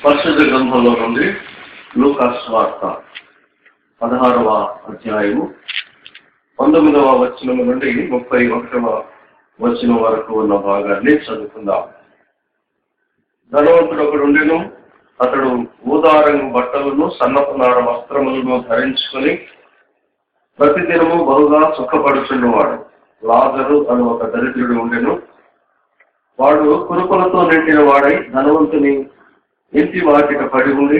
పరిశుద్ధ గ్రంథంలో నుండి లూకా సువార్త 16వ అధ్యాయము 19వ వచనం నుండి 31వ వచనం వరకు ఉన్న భాగాన్ని చదువుకుందాం. ధనవంతుడు ఒకడు ఉండెను. అతడు ఊదారంగు బట్టలను సన్నపు నార వస్త్రములను ధరించుకొని ప్రతిదినము బహుగా సుఖపడుచున్నవాడు. లాజరు అని ఒక దరిద్రుడు ఉండెను. వాడు కురుపులతో నిండిన వాడై ధనవంతుని ఇంటి వాకిట పడి ఉండి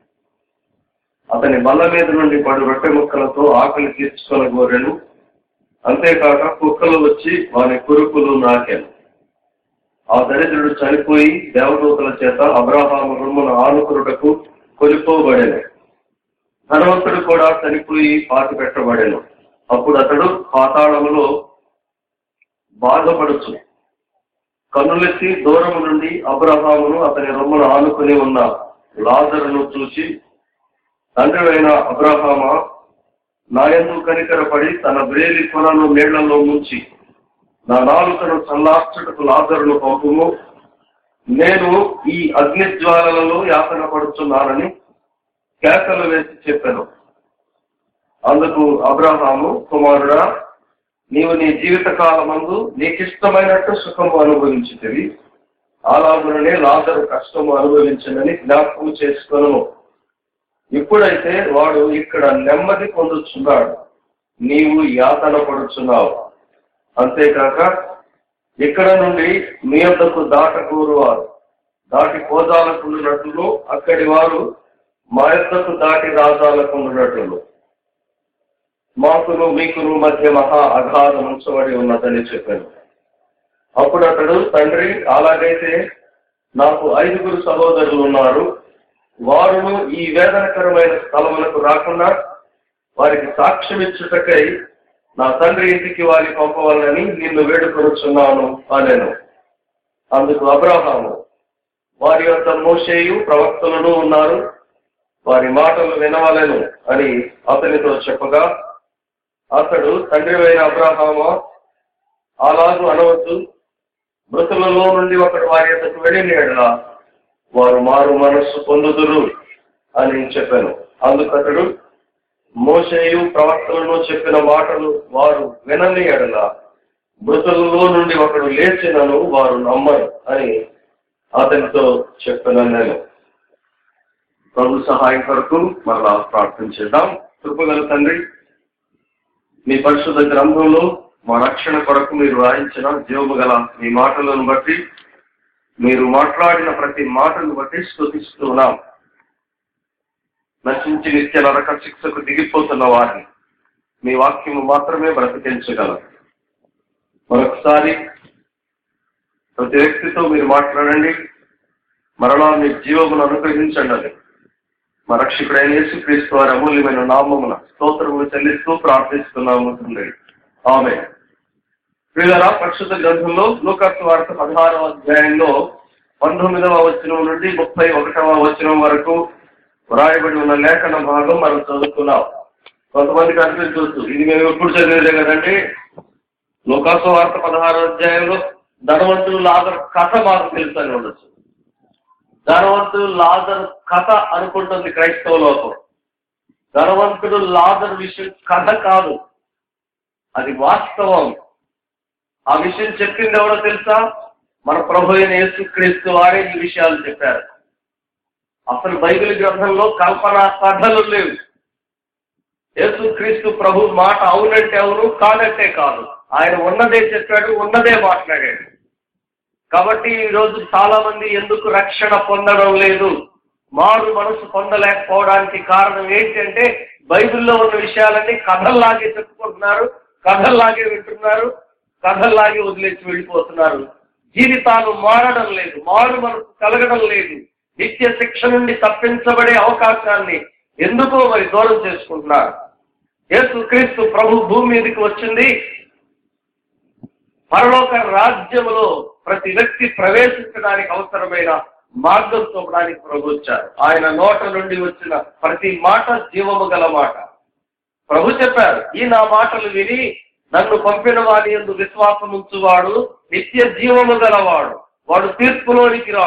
అతని బల్ల మీద నుండి పడు రొట్టె ముక్కలతో ఆకలి తీర్చుకొనగోరెను. అంతేకాక కుక్కలు వచ్చి వాని కురుపులు నాకెను. ఆ దరిద్రుడు చనిపోయి దేవదూతల చేత అబ్రహాము రొమ్మున ఆనుకురుటకు కొలిపోబడెను. ధనవంతుడు కూడా చనిపోయి పాతి పెట్టబడెను. అప్పుడు అతడు పాతాళములో బాధపడుచు కన్నులెత్తి దూరము నుండి అబ్రహామును అతని రొమ్మును ఆనుకుని ఉన్న లాజరును చూసి, తండ్రివైన అబ్రహామా, నాయందు కనికరపడి తన వ్రేలి కొనను నీళ్లలో ముంచి నా నాలుకను చల్లార్చుటకు లాజరును పంపుము. నేను ఈ అగ్నిజ్వాలలలో యాతన పడుతున్నానని కేకలు వేసి చెప్పాను. అందుకు అబ్రహాము, కుమారుడా, నీవు నీ జీవిత కాలమందు నీకిష్టమైనట్టు సుఖము అనుభవించితివి, అలాగుననే లాజరు కష్టము అనుభవించనని జ్ఞాపకం చేసుకొను. ఇప్పుడైతే వాడు ఇక్కడ నెమ్మది పొందుచున్నాడు, నీవు యాతన పడుచున్నావు. అంతేకాక ఇక్కడ నుండి మీ యొద్దకు దాటకూరువారు దాటి పోదాలకుండునట్లు, అక్కడి వారు మా యొద్దకు దాటి రాజాలకుండునట్లు మాకును మీకును మధ్య మహా అగాధం ఉంచబడి ఉన్నదని చెప్పాను. అప్పుడు అతడు, తండ్రి, అలాగైతే నాకు 5 సహోదరులు ఉన్నారు. వారును ఈ వేదనకరమైన స్థలములకు రాకుండా వారికి సాక్ష్యం ఇచ్చుటకై నా తండ్రి ఇంటికి వారిని పంపవాలని నిన్ను వేడుకొనుచున్నాను అనెను. అందుకు అబ్రహాము, వారి యొక్క మోషేయు ప్రవక్తలను ఉన్నారు, వారి మాటలు వినవలెను అని అతనితో చెప్పగా, అతడు, తండ్రివైన అబ్రహామా, అలాగూ అనవద్దు. మృతులలో నుండి ఒకడు వారి యొద్దకు వెళ్ళిన యెడల వారు మారు మనస్సు పొందుదురు అని చెప్పాను. అందుకతడు, మోషేయు ప్రవక్తలను చెప్పిన మాటలు వారు వినని యెడల మృతులలో నుండి ఒకడు లేచినను వారు నమ్మరు అని అతనితో చెప్పాను. నేను ప్రభు సహాయం కొరకు మరలా ప్రార్థన చేద్దాం. కృపగల తండ్రి, మీ పరిశుద్ధ గ్రంథంలో మా రక్షణ కొరకు మీరు రాయించిన జీవము గల మీ మాటలను బట్టి, మీరు మాట్లాడిన ప్రతి మాటను బట్టి స్తుతిస్తున్నాం. నశించి నిత్య నరక శిక్షకు దిగిపోతున్న వారిని మీ వాక్యము మాత్రమే బ్రతికించగలరు. మరొకసారి ప్రతి వ్యక్తితో మీరు మాట్లాడండి, మరలా మీ జీవమును అనుగ్రహించండి అని మా రక్షకుడైన యేసుక్రీస్తు వారి అమూల్యమైన నామమున స్తోత్రములు చెల్లిస్తూ ప్రార్థిస్తున్నాము తండ్రి. ఆమేన్. ప్రియులారా, పరిశుద్ధ గ్రంథంలో లూకా సువార్త 16వ అధ్యాయంలో 19వ వచనం నుండి 31వ వచనం వరకు వ్రాయబడి ఉన్న లేఖన భాగం మనం చదువుకున్నాం. కొంతమందికి అనిపించవచ్చు, ఇది మేము ఎప్పుడు చదివేదే కదండి. లూకా సువార్త 16వ అధ్యాయంలో ధనవంతుడు లాజరు కథ మాకు తెలుసు అని ఉండొచ్చు. ధనవంతుడు లాజరు కథ అనుకుంటుంది క్రైస్తవ లోకం. ధనవంతుడు లాజరు విషయం కథ కాదు, అది వాస్తవం. ఆ విషయం చెప్పింది ఎవరో తెలుసా? మన ప్రభు అయిన యేసుక్రీస్తు వారే ఈ విషయాలు చెప్పారు. అసలు బైబిల్ గ్రంథంలో కల్పనా కథలు లేవు. యేసుక్రీస్తు ప్రభు మాట అవునంటే అవును, కాదంటే కాదు. ఆయన ఉన్నదే చెప్పాడు, ఉన్నదే మాట్లాడాడు. కాబట్టి ఈరోజు చాలా మంది ఎందుకు రక్షణ పొందడం లేదు, మారు మనసు పొందలేకపోవడానికి కారణం ఏంటంటే బైబిల్లో ఉన్న విషయాలన్నీ కథల్లాగే చెప్పుకుంటున్నారు, కథల్లాగే వింటున్నారు, కథల్లాగే వదిలేసి వెళ్ళిపోతున్నారు. జీవితాలు మారడం లేదు, మారు మనసు కలగడం లేదు. నిత్య శిక్ష నుండి తప్పించబడే అవకాశాన్ని ఎందుకో మరి దూరం చేసుకుంటున్నారు. యేసుక్రీస్తు ప్రభు భూమి మీదకి వచ్చింది పరలోక రాజ్యములో ప్రతి వ్యక్తి ప్రవేశించడానికి అవసరమైన మార్గం చూపడానికి ప్రభు వచ్చారు. ఆయన నోట నుండి వచ్చిన ప్రతి మాట జీవము గల మాట. ప్రభు చెప్పారు, ఈ నా మాటలు విని నన్ను పంపిన వారి యందు విశ్వాసం ఉంచువాడు నిత్య జీవము గలవాడు, వాడు తీర్పులోనికి రాడు,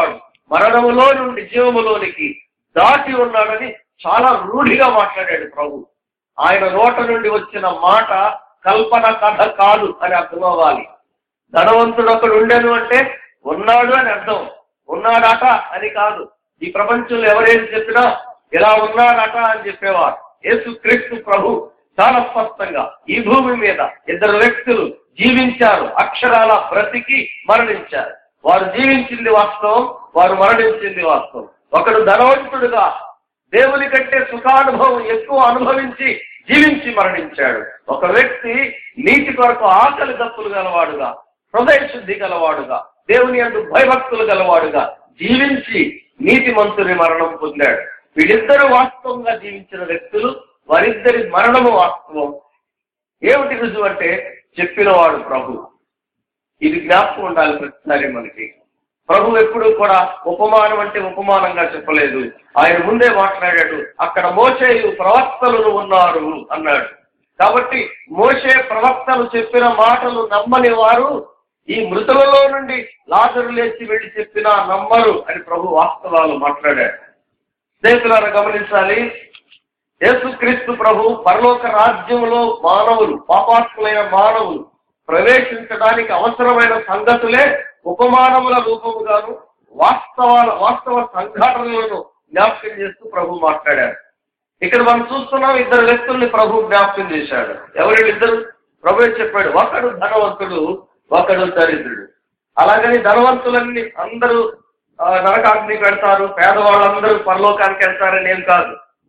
మరణములో నుండి జీవములోనికి దాటి ఉన్నాడని చాలా రూఢిగా మాట్లాడాడు ప్రభు. ఆయన నోట నుండి వచ్చిన మాట కల్పన కథ కాదు అని అర్థం అవ్వాలి. ధనవంతుడు ఒకడు ఉండెను అంటే ఉన్నాడు అని అర్థం, ఉన్నాడట అని కాదు. ఈ ప్రపంచంలో ఎవరేది చెప్పినా ఇలా ఉన్నాడట అని చెప్పేవారు. యేసుక్రీస్తు ప్రభు చాలా స్పష్టంగా ఈ భూమి మీద ఇద్దరు వ్యక్తులు జీవించారు, అక్షరాల బ్రతికి మరణించారు. వారు జీవించింది వాస్తవం, వారు మరణించింది వాస్తవం. ఒకడు ధనవంతుడుగా దేవుని కంటే సుఖానుభవం ఎక్కువ అనుభవించి జీవించి మరణించాడు. ఒక వ్యక్తి నీతి కొరకు ఆకలి దప్పులు గలవాడుగా, హృదయ శుద్ధి గలవాడుగా, దేవుని యందు భయభక్తులు గలవాడుగా జీవించి నీతిమంతుని మరణం పొందాడు. వీళ్ళిద్దరూ వాస్తవంగా జీవించిన వ్యక్తులు, వారిద్దరి మరణము వాస్తవం. ఏమిటి రుజువు అంటే చెప్పినవాడు ప్రభు. ఇది జ్ఞాపకం ఉండాలి ప్రతిసారి మనకి. ప్రభు ఎప్పుడూ కూడా ఉపమానం అంటే ఉపమానంగా చెప్పలేదు. ఆయన ముందే మాట్లాడాడు, అక్కడ మోషేయు ప్రవక్తలు ఉన్నారు అన్నాడు. కాబట్టి మోషే ప్రవక్తలు చెప్పిన మాటలు నమ్మని వారు ఈ మృతులలో నుండి లాజరు లేచి వెళ్ళి చెప్పినా నమ్మరు అని ప్రభు వాస్తవాలు మాట్లాడాడు. స్నేహితులారా గమనించాలి, యేసుక్రీస్తు ప్రభు పరలోక రాజ్యంలో మానవులు, పాపాత్ములైన మానవులు ప్రవేశించడానికి అవసరమైన సంగతులే ఉపమానముల రూపముగాను వాస్తవ సంఘటనలను జ్ఞాపకం చేస్తూ ప్రభు మాట్లాడారు. ఇక్కడ మనం చూస్తున్నాం, ఇద్దరు వ్యక్తుల్ని ప్రభు జ్ఞాపకం చేశాడు. ఎవరిద్దరు? ప్రభు చెప్పాడు, ఒకడు ధనవంతుడు, ఒకడు దరిద్రుడు. అలాగని ధనవంతులన్నీ అందరూ నరకాగ్నికి వెళ్తారు, పేదవాళ్ళందరూ పరలోకానికి వెళ్తారని ఏం కాదు.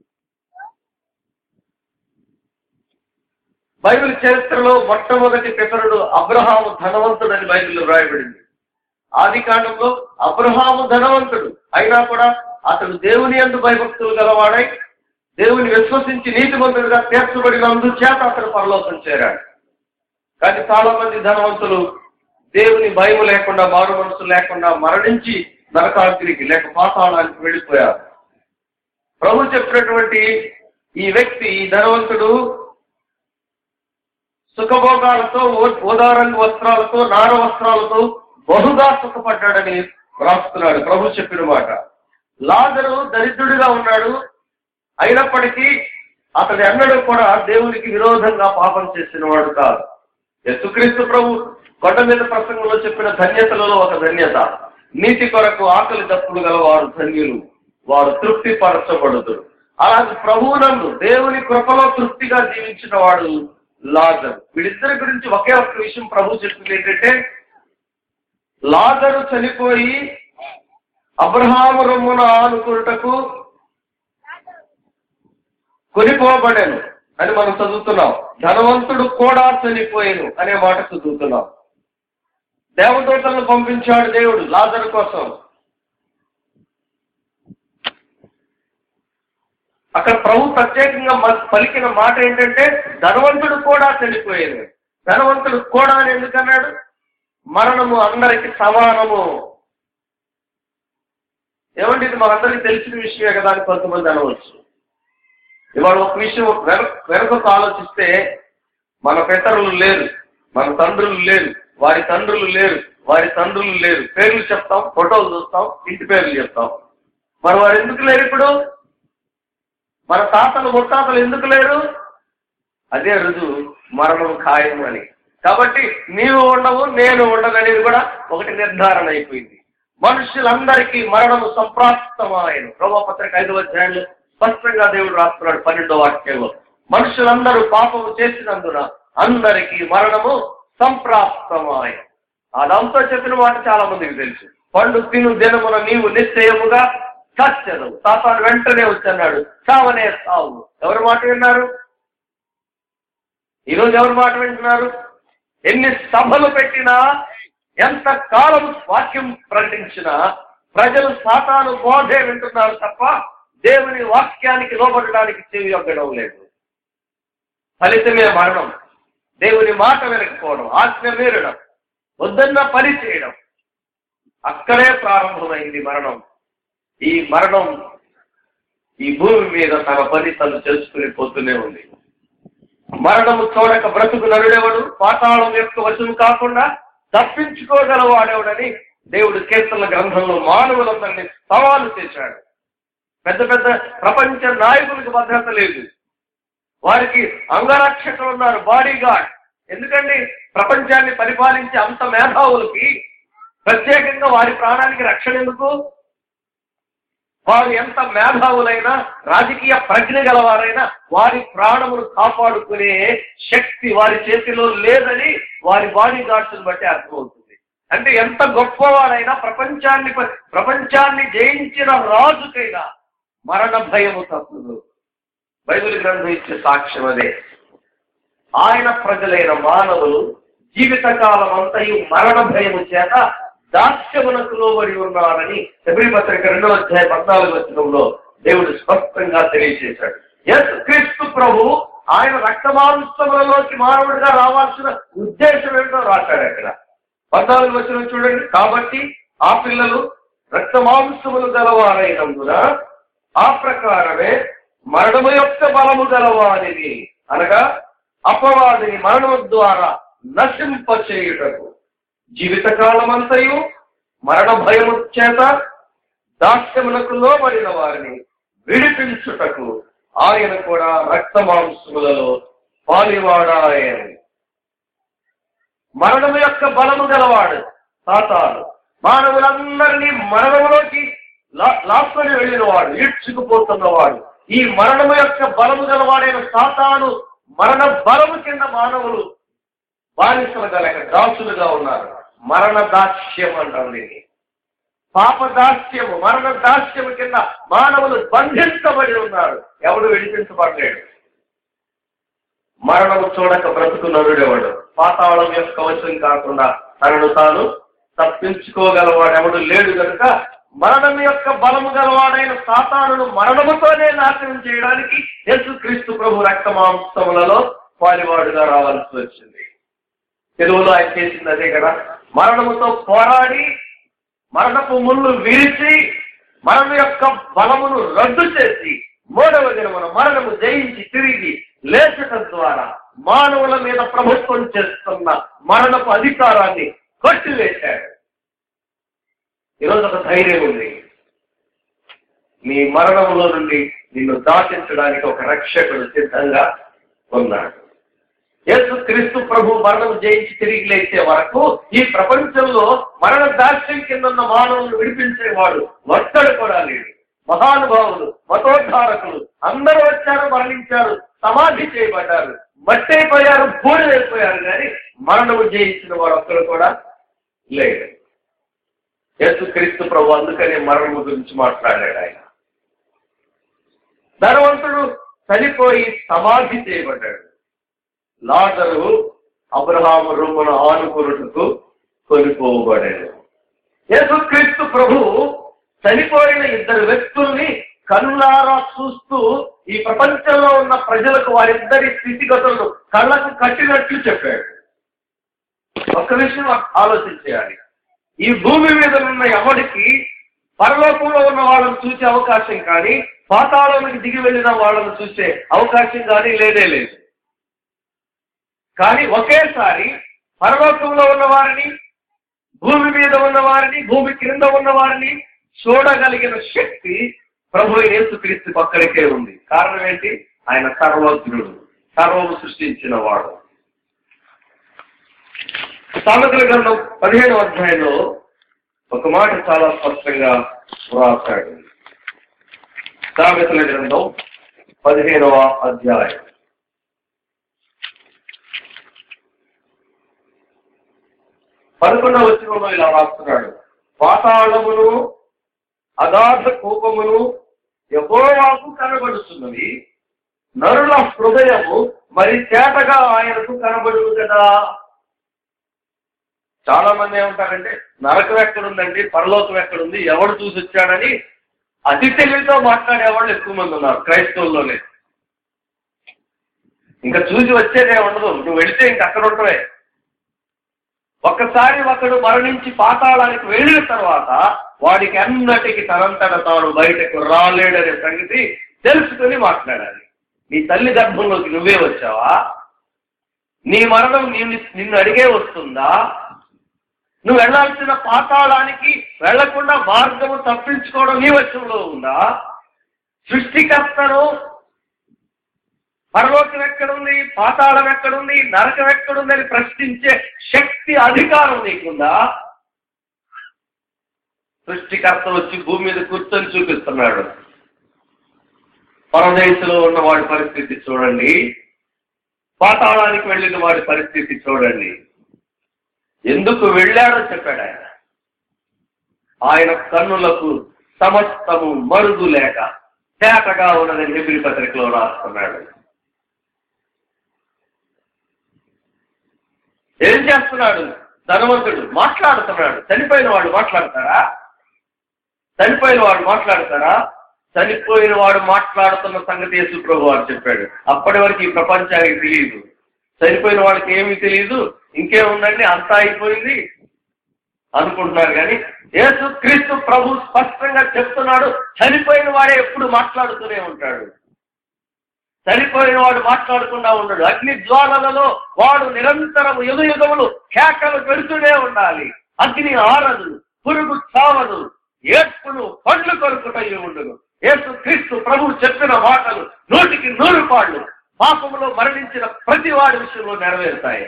బైబిల్ చరిత్రలో మొట్టమొదటి పితరుడు అబ్రహాము ధనవంతుడని బైబిల్లో రాయబడింది. ఆది కాండంలో అబ్రహాము ధనవంతుడు అయినా కూడా అతడు దేవుని యందు భయభక్తులు గలవాడై దేవుని విశ్వసించి నీతిమంతుడిగా తీర్చబడినందుచేత అతడు పరలోకం చేరాడు. కానీ చాలా మంది ధనవంతులు దేవుని భయం లేకుండా, మారు మనసు లేకుండా మరణించి నరకాగ్నికి లేక పాతాళానికి వెళ్ళిపోయారు. ప్రభు చెప్పినటువంటి ఈ వ్యక్తి, ఈ ధనవంతుడు సుఖభోగాలతో, ఓదారంగు వస్త్రాలతో, నార వస్త్రాలతో బహుగా సుఖపడ్డాడని రాస్తున్నాడు ప్రభు చెప్పిన మాట. లాజరు దరిద్రుడిగా ఉన్నాడు, అయినప్పటికీ అతడు ఎన్నడూ కూడా దేవునికి విరోధంగా పాపం చేసిన వాడు కాదు. యేసుక్రీస్తు ప్రభు కొండ మీద ప్రసంగంలో చెప్పిన ధన్యతలలో ఒక ధన్యత, నీతి కొరకు ఆకలి దప్పులు గల వారు ధన్యులు, వారు తృప్తి పరచబడుదురు. అలాగే ప్రభువునందు దేవుని కృపలో తృప్తిగా జీవించిన వాడు లాజరు. వీళ్ళిద్దరి గురించి ఒకే ఒక్క విషయం ప్రభు చెప్పింది ఏంటంటే, లాజరు చనిపోయి అబ్రహాము రొమ్మున ఆనుకున్నటకు కొనిపోబడెను అని మనం చదువుతున్నాం. ధనవంతుడు కూడా చనిపోయాను అనే మాట చదువుతున్నాం. దేవదూతలను పంపించాడు దేవుడు లాజరు కోసం. అక్కడ ప్రభు ప్రత్యేకంగా పలికిన మాట ఏంటంటే, ధనవంతుడు కూడా చనిపోయాను. ధనవంతుడు కూడా అని ఎందుకన్నాడు? మరణము అందరికి సమానము. ఏమంటే ఇది మనందరికీ తెలిసిన విషయమే కదా అని కొంతమంది అనవచ్చు. ఇవాళ ఒక విషయం వెనుకకు ఆలోచిస్తే, మన పితరులు లేరు, మన తండ్రులు లేరు, వారి తండ్రులు లేరు, వారి తండ్రులు లేరు. పేర్లు చెప్తాం, ఫోటోలు చూస్తాం, ఇంటి పేర్లు చెప్తాం. మరి వారు ఎందుకు లేరు ఇప్పుడు? మన తాతలు ముత్తాతలు ఎందుకు లేరు? అదే రుజువు మరణం ఖాయం అని. కాబట్టి నీవు ఉండవు, నేను ఉండననేది కూడా ఒకటి నిర్ధారణ అయిపోయింది. మనుషులందరికీ మరణము సంప్రాప్తమాయను. రోమపత్రిక 5వ అధ్యాయంలో స్పష్టంగా దేవుడు రాస్తున్నాడు 12వ వాక్యంలో, మనుషులందరూ పాపము చేసినందున అందరికీ మరణము సంప్రాప్తమాయను. అదంతా చెప్పిన మాట చాలా మందికి తెలుసు. పండు తిను దినమున నీవు నిశ్చయముగా చచ్చదు. సాతాను వెంటనే వచ్చన్నాడు, చావనే సావు. ఎవరి మాట విన్నారు? ఈరోజు ఎవరి మాట వింటున్నారు? ఎన్ని సభలు పెట్టినా, ఎంత కాలం వాక్యం ప్రకటించినా ప్రజలు సాతాను బోధే వింటున్నారు తప్ప దేవుని వాక్యానికి లోబడడానికి చెవి ఒగ్గడం లేదు. ఫలితమే మరణం. దేవుని మాట వినకపోవడం, ఆజ్ఞ మీరడం, వద్దన్న పని చేయడం, అక్కడే ప్రారంభమైంది మరణం. ఈ మరణం ఈ భూమి మీద తన పని తను చేసుకుని పోతూనే ఉంది. మరణము చూడక బ్రతుకు నరుడెవడు, పాతాళం యొక్క వశం కాకుండా తప్పించుకోగలవాడెవడని దేవుడు కీర్తనల గ్రంథంలో మానవులందరినీ సవాలు చేశాడు. పెద్ద పెద్ద ప్రపంచ నాయకులకు భద్రత లేదు, వారికి అంగరక్షకులు ఉన్నారు, బాడీ గార్డ్. ఎందుకండి ప్రపంచాన్ని పరిపాలించే అంత మేధావులకి ప్రత్యేకంగా వారి ప్రాణానికి రక్షణ ఎందుకు? వారు ఎంత మేధావులైనా, రాజకీయ ప్రజ్ఞ గలవారైనా వారి ప్రాణమును కాపాడుకునే శక్తి వారి చేతిలో లేదని వారి బాడీ గార్డ్స్ని బట్టి అర్థమవుతుంది. అంటే ఎంత గొప్పవాడైనా, ప్రపంచాన్ని జయించిన రాజుకైనా మరణ భయము తప్పదు. బైబిల్ గ్రంథం ఇచ్చే సాక్ష్యం అదే. ఆయన ప్రజలైన మానవులు జీవితకాలం అంతయు మరణ భయము చేత దాస్యమునకు లోబడి ఉన్నారని హెబ్రీ పత్రిక 2వ అధ్యాయం 14వ వచనంలో దేవుడు స్పష్టంగా తెలియజేశాడు. యేసుక్రీస్తు ప్రభు ఆయన రక్తమాంసములలోకి మానవుడిగా రావాల్సిన ఉద్దేశం ఏంటో రాశాడు అక్కడ. 14వ వచనం చూడండి. కాబట్టి ఆ పిల్లలు రక్తమాంసములు గలవారైనందున ఆ ప్రకారమే మరణము యొక్క బలము గలవారిని, అనగా అపవాదిని మరణము ద్వారా నశింపచేయుటకు, జీవితకాలమంతయు మరణ భయము చేత దాస్యమునకు లోబడిన వారిని విడిపించుటకు ఆయన కూడా రక్తమాంసములలో పాలివాడాయని. మరణము యొక్క బలము గలవాడు సాతాను. మానవులందరినీ మరణములోకి లాక్కొని వెళ్ళినవాడు, ఈడ్చుకుపోతున్నవాడు. ఈ మరణము యొక్క బలము గలవాడైన సాతాను మరణ బలము కింద మానవులు బానిసలుగా లేక దాసులుగా ఉన్నారు. మరణ దాస్యం అంటారు దీన్ని. పాప దాస్యము, మరణ దాస్యము కింద మానవులు బంధించబడి ఉన్నారు. ఎవడు విడిపించబడలేడు. మరణము చూడక బ్రతుకు నరుడెవడు? పాతాళం యొక్క వశం కాకుండా తనను తాను తప్పించుకోగలవాడు ఎవడు లేడు కనుక మరణం యొక్క బలము గలవాడైన సాతానును మరణముతోనే నాశనం చేయడానికి యేసుక్రీస్తు ప్రభు రక్తమాంసములలో పాలివాడుగా రావాల్సి వచ్చింది. తెలుగులో ఆయన చేసింది అదే కదా. మరణముతో పోరాడి మరణపు ముళ్ళు విరిచి మరణం యొక్క బలమును రద్దు చేసి 3వ దినమున మరణము జయించి తిరిగి లేచటం ద్వారా మానవుల మీద ప్రభుత్వం చేస్తున్న మరణపు అధికారాన్ని కొట్టివేశాడు. ఈరోజు ఒక ధైర్యం ఉంది. నీ మరణంలో నుండి నిన్ను దాటించడానికి ఒక రక్షకుడు సిద్ధంగా ఉన్నాడు. యేసుక్రీస్తు ప్రభు మరణం జయించి తిరిగి లేచే వరకు ఈ ప్రపంచంలో మరణ దాస్యం కింద ఉన్న మానవులను విడిపించేవాడు ఒక్కడు కూడా లేడు. మహానుభావులు, మతోద్ధారకులు అందరూ వచ్చారు, మరణించారు, సమాధి చేయబడ్డారు, మట్టైపోయారు, బూడిదైపోయారు, కానీ మరణము జయించిన వాడు ఒక్కడు కూడా లేడు. యేసుక్రీస్తు ప్రభు అందుకనే మరణము గురించి మాట్లాడాడు. ఆయన ధనవంతుడు చనిపోయి సమాధి చేయబడ్డాడు. లాజరు అబ్రహాము రొమ్మున ఆనుకొనుటకు కొనిపోబడాడు. యేసుక్రీస్తు ప్రభు చనిపోయిన 2 వ్యక్తుల్ని కళ్ళారా చూస్తూ ఈ ప్రపంచంలో ఉన్న ప్రజలకు వారిద్దరి స్థితిగతులను కళ్ళకు కట్టినట్లు చెప్పాడు. ఒక్క విషయం ఆలోచించేయాలి. ఈ భూమి మీద ఉన్న ఎవరికి పరలోకంలో ఉన్న వాళ్ళను చూసే అవకాశం కానీ, పాతాళానికి దిగి వెళ్ళిన వాళ్ళను చూసే అవకాశం కానీ లేదే లేదు. కానీ ఒకేసారి పరలోకంలో ఉన్న వారిని, భూమి మీద ఉన్న వారిని, భూమి క్రింద ఉన్న వారిని చూడగలిగిన శక్తి ప్రభు యేసుక్రీస్తు ఒక్కడికే ఉంది. కారణం ఏంటి? ఆయన సర్వజ్ఞుడు, సర్వము సృష్టించిన వాడు. సామెతల గ్రంథం 15వ అధ్యాయంలో ఒక మాట చాలా స్పష్టంగా వ్రాసాడు. సామెతల గ్రంథం 15వ అధ్యాయం 11వ వచనంలో ఇలా రాస్తున్నాడు. పాతాళమును అగాధ కోపమును యెహోవాకు కనబడుతున్నవి, నరుల హృదయము మరి చేతగా ఆయనకు కనబడును కదా. చాలా మంది ఏమంటారంటే నరకం ఎక్కడుందండి, పరలోకం ఎక్కడుంది, ఎవడు చూసి వచ్చాడని అతి తెలివితో మాట్లాడేవాళ్ళు ఎక్కువ మంది ఉన్నారు క్రైస్తవుల్లోనే. ఇంకా చూసి వచ్చేదే ఉండదు, నువ్వు వెళితే ఇంక అక్కడ ఉండవే. ఒక్కసారి ఒకడు మరణించి పాతాళానికి వెళ్ళిన తర్వాత వాడికి అన్నటికి తనంతట తాను బయటకు రాలేడనే సంగతి తెలుసుకొని మాట్లాడాలి. నీ తల్లి గర్భంలోకి నువ్వే వచ్చావా? నీ మరణం నిన్ను అడిగే వస్తుందా? నువ్వు వెళ్లాల్సిన పాతాళానికి వెళ్లకుండా మార్గము తప్పించుకోవడం నీ వశంలో ఉందా? సృష్టికర్తను పరలోకం ఎక్కడుంది, పాతాళం ఎక్కడుంది, నరకం ఎక్కడుంది అని ప్రశ్నించే శక్తి, అధికారం నీకుందా? సృష్టికర్త వచ్చి భూమి మీద కూర్చొని చూపిస్తున్నాడు. పరదేశంలో ఉన్న వాడి పరిస్థితి చూడండి, పాతాళానికి వెళ్ళిన వాడి పరిస్థితి చూడండి. ఎందుకు వెళ్ళాడో చెప్పాడు ఆయన. ఆయన కన్నులకు సమస్తము మరుగు లేక తేటగా ఉన్నదని హెబ్రీ పత్రికలో రాస్తున్నాడు. ఏం చేస్తున్నాడు? ధనవంతుడు మాట్లాడుతున్నాడు. చనిపోయిన వాడు మాట్లాడతారా? చనిపోయిన వాడు మాట్లాడతారా? చనిపోయిన వాడు మాట్లాడుతున్న సంగతి యేసు ప్రభు వారు చెప్పాడు. అప్పటి వరకు ఈ ప్రపంచానికి తెలియదు. చనిపోయిన వాళ్ళకి ఏమీ తెలియదు. ఇంకేముందండి, అంతా అయిపోయింది అనుకుంటున్నారు. కానీ యేసు క్రీస్తు ప్రభు స్పష్టంగా చెప్తున్నాడు, చనిపోయిన వాడే ఎప్పుడు మాట్లాడుతూనే ఉంటాడు. చనిపోయిన వాడు మాట్లాడకుండా ఉండడు. అగ్ని జ్వాలలలో వాడు నిరంతరం యుగములు కేకలు పెడుతూనే ఉండాలి. అగ్ని ఆరదు, పురుగు చావదు, ఏడ్పును పండ్లు కొరుకుటయ్యి ఉండును. యేసు క్రీస్తు ప్రభు చెప్పిన మాటలు 100కి 100 పాళ్ళు పాపములో మరణించిన ప్రతి వాడి విషయంలో నెరవేరుతాయి.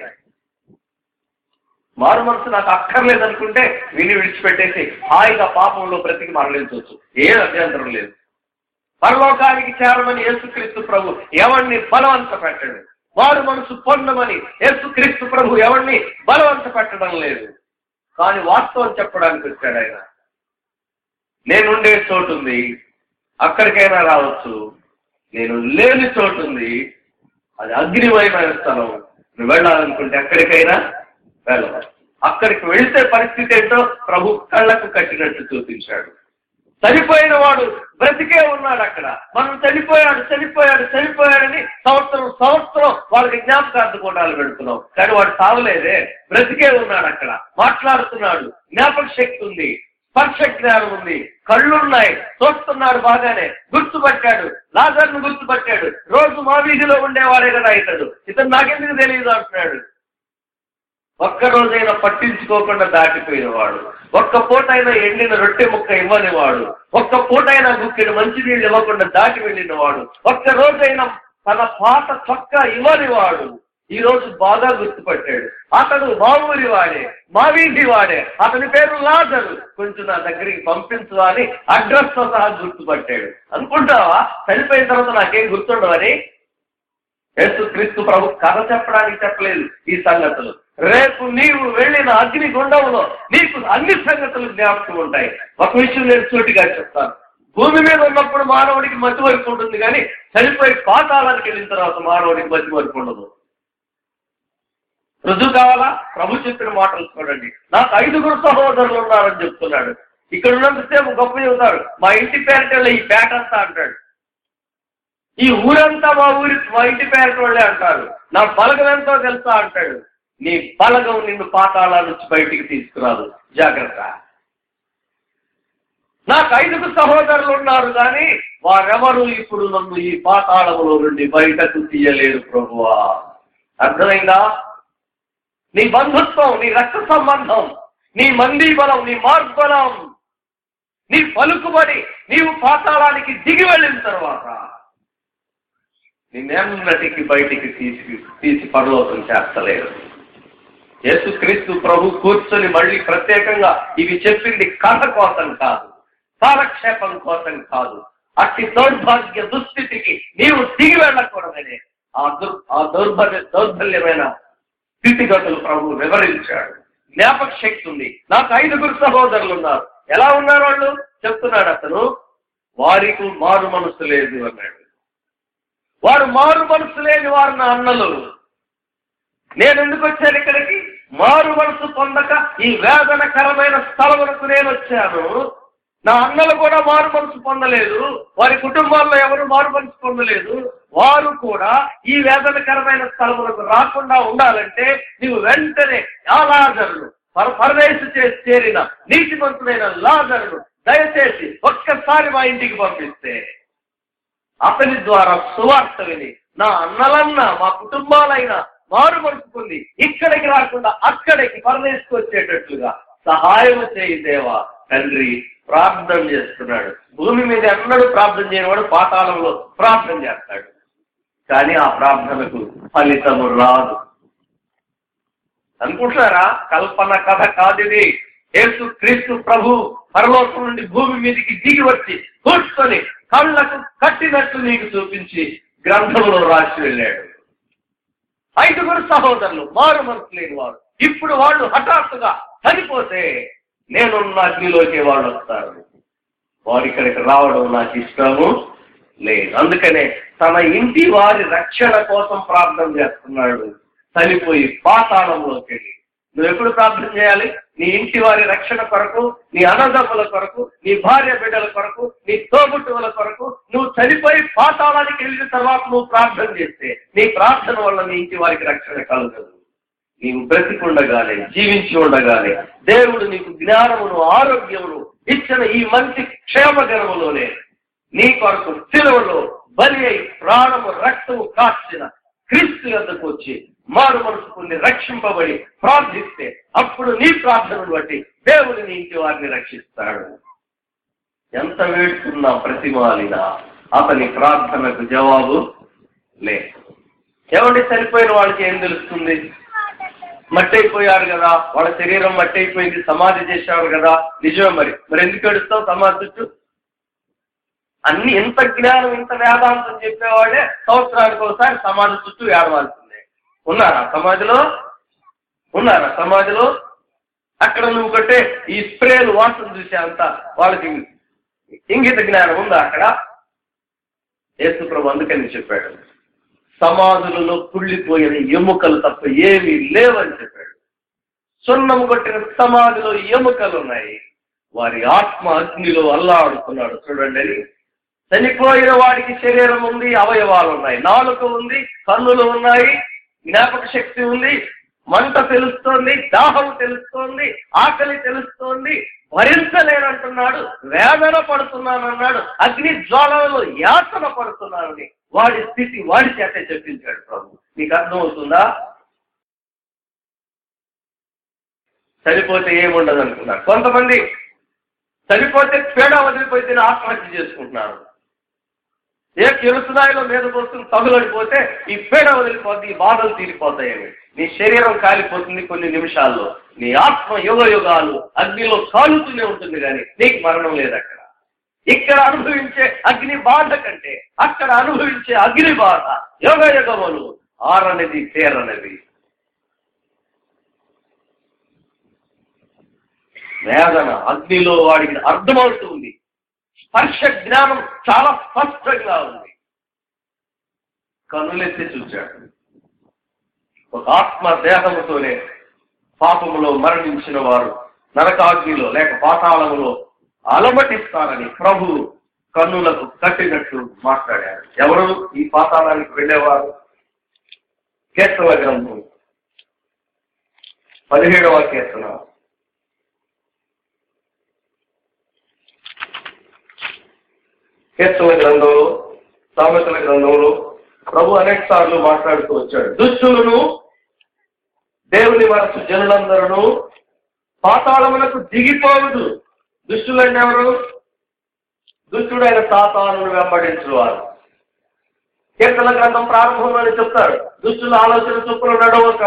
మారు మనసు నాకు అక్కర్లేదనుకుంటే విని విడిచిపెట్టేసి హాయిగా పాపంలో బ్రతికి మరణించవచ్చు. ఏ అభ్యంతరం లేదు. పరలోకానికి చేరమని యేసుక్రీస్తు ప్రభు ఎవరిని బలవంత పెట్టడు. మారు మనసు పొందమని యేసుక్రీస్తు ప్రభు ఎవరిని బలవంత పెట్టడం లేదు. కానీ వాస్తవం చెప్పడానికి వచ్చాడు ఆయన. నేనుండే చోటుంది, అక్కడికైనా రావచ్చు. నేను లేని చోటుంది, అది అగ్నిమయమైన స్థలం. నువ్వు వెళ్ళాలనుకుంటే అక్కడికైనా వెళ్ళవు. అక్కడికి వెళ్తే పరిస్థితి ఏంటో ప్రభు కళ్ళకు కట్టినట్టు చూపించాడు. చనిపోయిన వాడు బ్రతికే ఉన్నాడు అక్కడ. మనం చనిపోయాడని సంవత్సరం వాళ్ళకి జ్ఞాపకార్థకుండాలు పెడుతున్నాం. కానీ వాడు సావలేదే, బ్రతికే ఉన్నాడు అక్కడ. మాట్లాడుతున్నాడు, జ్ఞాపక శక్తి ఉంది, స్పర్శ జ్ఞానం ఉంది, కళ్ళున్నాయి, చూస్తున్నాడు, బాగానే గుర్తుపట్టాడు. లాజర్ను గుర్తుపట్టాడు. రోజు మా వీధిలో ఉండేవాడే కదా ఇతను నాకెందుకు తెలియదు అంటున్నాడు. ఒక్కరోజైనా పట్టించుకోకుండా దాటిపోయినవాడు, ఒక్క పూటైనా ఎండిన రొట్టె ముక్క ఇవ్వనివాడు, ఒక్క పూటైనా గుక్కెడు మంచినీళ్ళు ఇవ్వకుండా దాటి వెళ్ళినవాడు, ఒక్క రోజైనా తన పాత చొక్కా ఇవ్వనివాడు ఈ రోజు బాగా గుర్తుపట్టాడు. అతడు మా ఊరి వాడే, మా వీధి వాడే, అతని పేరు లాజరు, కొంచెం నా దగ్గరికి పంపించు అని అడ్రస్ తో సహా గుర్తుపట్టాడు. అనుకుంటావా చనిపోయిన తర్వాత నాకేం గుర్తుండవని? యేసు క్రీస్తు ప్రభు కథ చెప్పడానికి చెప్పలేదు ఈ సంగతులు. రేపు నీవు వెళ్ళిన అగ్ని గుండంలో నీకు అన్ని సంగతులు జ్ఞాపకం ఉంటాయి. ఒక విషయం నేను సూటిగా చెప్తాను. భూమి మీద ఉన్నప్పుడు మానవుడికి మతి వరకు ఉంటుంది, కానీ చనిపోయి పాతాళానికి వెళ్ళిన తర్వాత మానవుడికి మతి వరకు ఉండదు. రుజువు కావాలా? ప్రభు చెప్పిన మాటలు చూడండి. నాకు 5 సహోదరులు ఉన్నారని చెప్తున్నాడు. ఇక్కడ ఉన్నంతసేపు గొప్ప చెబుతారు, మా ఇంటి పేరటోళ్ళే ఈ పేట అంతా అంటాడు. ఈ ఊరంతా మా ఇంటి పేరట వాళ్ళే అంటారు. నా బలగం ఎంతో తెలుసా అంటాడు. నీ బలగం నిన్ను పాతాళాల నుంచి బయటికి తీసుకురాదు, జాగ్రత్త. నాకు 5 సహోదరులు ఉన్నారు, కానీ వారెవరు ఇప్పుడు నన్ను ఈ పాతాళములో నుండి బయటకు తీయలేరు ప్రభువా. అర్థమైందా? నీ బంధుత్వం, నీ రక్త సంబంధం, నీ మందీ బలం, నీ మార్గబలం, నీ పలుకుబడి నీవు పాతాళానికి దిగి వెళ్ళిన తర్వాత నిన్నెన్నటికి బయటికి తీసి పరలోకం చేస్తలేరు. యేసుక్రీస్తు ప్రభు కూర్చొని మళ్ళీ ప్రత్యేకంగా ఇవి చెప్పింది కథ కోసం కాదు, కాలక్షేపం కోసం కాదు. అట్టి దౌర్భాగ్య దుస్థితికి నీవు దిగి వెళ్ళకూడదనే ఆ దౌర్బల్యమైన స్థితిగతులు ప్రభు వివరించాడు. జ్ఞాపక శక్తి ఉంది. నాకు 5 సహోదరులు ఉన్నారు. ఎలా ఉన్నారు వాళ్ళు? చెప్తున్నాడు అతను, వారికి మారు మనసు లేదు అన్నాడు. వారు మారు మనసు లేని వారు నా అన్నలు. నేను ఎందుకు వచ్చాను ఇక్కడికి? మారు మనసు పొందక ఈ వేదనకరమైన స్థలములకు నేను వచ్చాను. నా అన్నలు కూడా మారు మనసు పొందలేదు, వారి కుటుంబాల్లో ఎవరు మారు మనసు పొందలేదు. వారు కూడా ఈ వేదనకరమైన స్థలములకు రాకుండా ఉండాలంటే నీవు వెంటనే ఆ లాజరును, పరదేశు చేసి చేరిన నీతిమంతుడైన లాజరును దయచేసి ఒక్కసారి మా ఇంటికి పంపిస్తే అతని ద్వారా సువార్త విని నా అన్నలన్నా మా కుటుంబాలైనా మారు మనసు పొంది ఇక్కడికి రాకుండా అక్కడికి పరదేశకు వచ్చేటట్లుగా సహాయం చేయి దేవా. తండ్రి ప్రార్థన చేస్తున్నాడు. భూమి మీద ఎన్నడూ ప్రార్థన చేయనివాడు పాతాళంలో ప్రార్థన చేస్తాడు. కానీ ఆ ప్రార్థనకు ఫలితము రాదు. అనుకుంటున్నారా? కల్పన కథ కాదిది. యేసు క్రీస్తు ప్రభు పరలోకం నుండి భూమి మీదకి దిగి వచ్చి కూర్చొని కళ్ళకు కట్టినట్లు నీకు చూపించి గ్రంథంలో రాసి వెళ్ళాడు. 5 సహోదరులు మారు మనసు లేని వారు. ఇప్పుడు వాళ్ళు హఠాత్తుగా చనిపోతే నేనున్న అగ్నిలోకి వాళ్ళు వస్తారు. వారు ఇక్కడికి రావడం నాకు ఇష్టము లేదు. అందుకనే తన ఇంటి వారి రక్షణ కోసం ప్రార్థన చేస్తున్నాడు. చనిపోయి పాతాళంలోకి వెళ్ళి. నువ్వు ఎప్పుడు ప్రార్థన చేయాలి? నీ ఇంటి వారి రక్షణ కొరకు, నీ అన్నదమ్ముల కొరకు, నీ భార్య బిడ్డల కొరకు, నీ తోబుట్టువుల కొరకు. నువ్వు చనిపోయి పాతాళానికి వెళ్ళిన తర్వాత నువ్వు ప్రార్థన చేస్తే నీ ప్రార్థన వల్ల నీ ఇంటి వారికి రక్షణ కలుగదు. నీవు బ్రతికుండగానే, జీవించి ఉండగానే దేవుడు నీకు జ్ఞానమును, ఆరోగ్యమును ఇచ్చిన ఈ మంచి క్షేమగణములోనే నీ కొరకు సిలువలో బలి అయి ప్రాణము రక్తము కాచిన క్రీస్తు యొద్దకు వచ్చి మారు మనసు పొంది రక్షింపబడి ప్రార్థిస్తే అప్పుడు నీ ప్రార్థనను బట్టి దేవుడు నీ ఇంటి వారిని రక్షిస్తాడు. ఎంత వేడుకున్నా ప్రతిమాలినా అతని ప్రార్థనకు జవాబు లేదు. ఏమంటే చనిపోయిన వాళ్ళకి ఏం తెలుస్తుంది? మట్టి అయిపోయారు కదా, వాళ్ళ శరీరం మట్టి అయిపోయింది, సమాధి చేశారు కదా. నిజమే. మరి ఎందుకు ఏడుస్తావు సమాధి చుట్టూ? అన్ని ఇంత జ్ఞానం, ఇంత వేదాంతం చెప్పేవాడే సంవత్సరానికి ఒకసారి సమాధి చుట్టూ ఏడవాల్సిందే. ఉన్నారా సమాధిలో? ఉన్నారా సమాధిలో? అక్కడ నువ్వు కట్టే ఈ స్ప్రేలు వాసన చూసే అంత వాళ్ళకి ఇంగిత జ్ఞానం ఉందా అక్కడ? యేసు ప్రభు అందుకని చెప్పాడు, సమాధులలో కుళ్ళిపోయిన ఎముకలు తప్ప ఏమీ లేవని చెప్పాడు. సున్నము కొట్టిన సమాధిలో ఎముకలు ఉన్నాయి. వారి ఆత్మ అగ్నిలో అల్లాడుతున్నాడు. చూడండి, చనిపోయిన వాడికి శరీరం ఉంది, అవయవాలు ఉన్నాయి, నాలుక ఉంది, కన్నులు ఉన్నాయి, జ్ఞాపక శక్తి ఉంది, మంట తెలుస్తోంది, దాహం తెలుస్తోంది, ఆకలి తెలుస్తోంది, భరించలేనంటున్నాడు, వేదన పడుతున్నానన్నాడు, అగ్ని జ్వాలలో యాతన పడుతున్నానని వాడి స్థితి వాడి చేతే చెప్పించాడు ప్రభు. నీకు అర్థమవుతుందా? చనిపోతే ఏముండదు అనుకున్నారు కొంతమంది. చనిపోతే పేడ వదిలిపోతే ఆత్మహత్య చేసుకుంటున్నారు. ఏ కిరుసునాయిలో మీద పోస్తుంది తగులడిపోతే ఈ పేడ వదిలిపోద్ది, ఈ బాధలు తీరిపోతాయని. నీ శరీరం కాలిపోతుంది కొన్ని నిమిషాల్లో, నీ ఆత్మ యుగ యుగాలు అగ్నిలో కాలుతూనే ఉంటుంది, కానీ నీకు మరణం లేదు. అక్కడ ఇక్కడ అనుభవించే అగ్ని బాధ కంటే అక్కడ అనుభవించే అగ్ని బాధ యుగ యుగములు ఆరనిది తీరనిది. వేదన అగ్నిలో వాడికి అర్థమవుతుంది. స్పర్శ జ్ఞానం చాలా స్పష్టంగా ఉంది. కన్నులెత్తి చూచాడు. ఒక ఆత్మ దేహముతోనే పాపములో మరణించిన వారు నరకాగ్నిలో లేక పాతాళములో అలమటిస్తారని ప్రభు కన్నులకు కట్టినట్టు మాట్లాడారు. ఎవరు ఈ పాతాళానికి వెళ్ళేవారు? కీర్తన గ్రంథం 17వ కీర్తన 17వ గ్రంథంలో, సామెతల గ్రంథంలో ప్రభు అనేక సార్లు మాట్లాడుతూ వచ్చాడు. దుష్టులను దేవుని మనసు జనులందరూ పాతాళములకు దిగిపోవద్దు. దుష్టులంటే ఎవరు? దుష్టుడైన సాతానును వెంబడించువారు. కీర్తన గ్రంథం ప్రారంభంలోనే చెప్తారు, దుష్టుల ఆలోచన చొప్పున నడవక.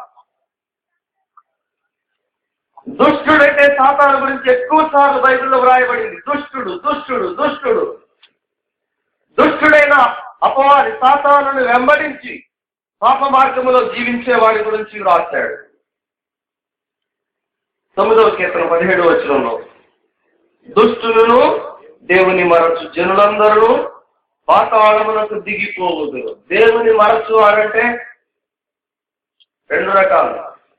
దుష్టుడైతే సాతాను గురించి ఎక్కువ సార్లు బైబిల్లో వ్రాయబడింది. దుష్టుడు దుష్టుడు దుష్టుడు. దుష్టుడైన అపవాది సాతానును వెంబడించి పాప మార్గములో జీవించే వాడి గురించి రాశాడు. 9వ కీర్తన 17వ వచనంలో, దుష్టులను దేవుని మరచు జనులందరూ పాతాళమునకు దిగిపోవద్దు. దేవుని మరచు అనంటే 2 రకాలు.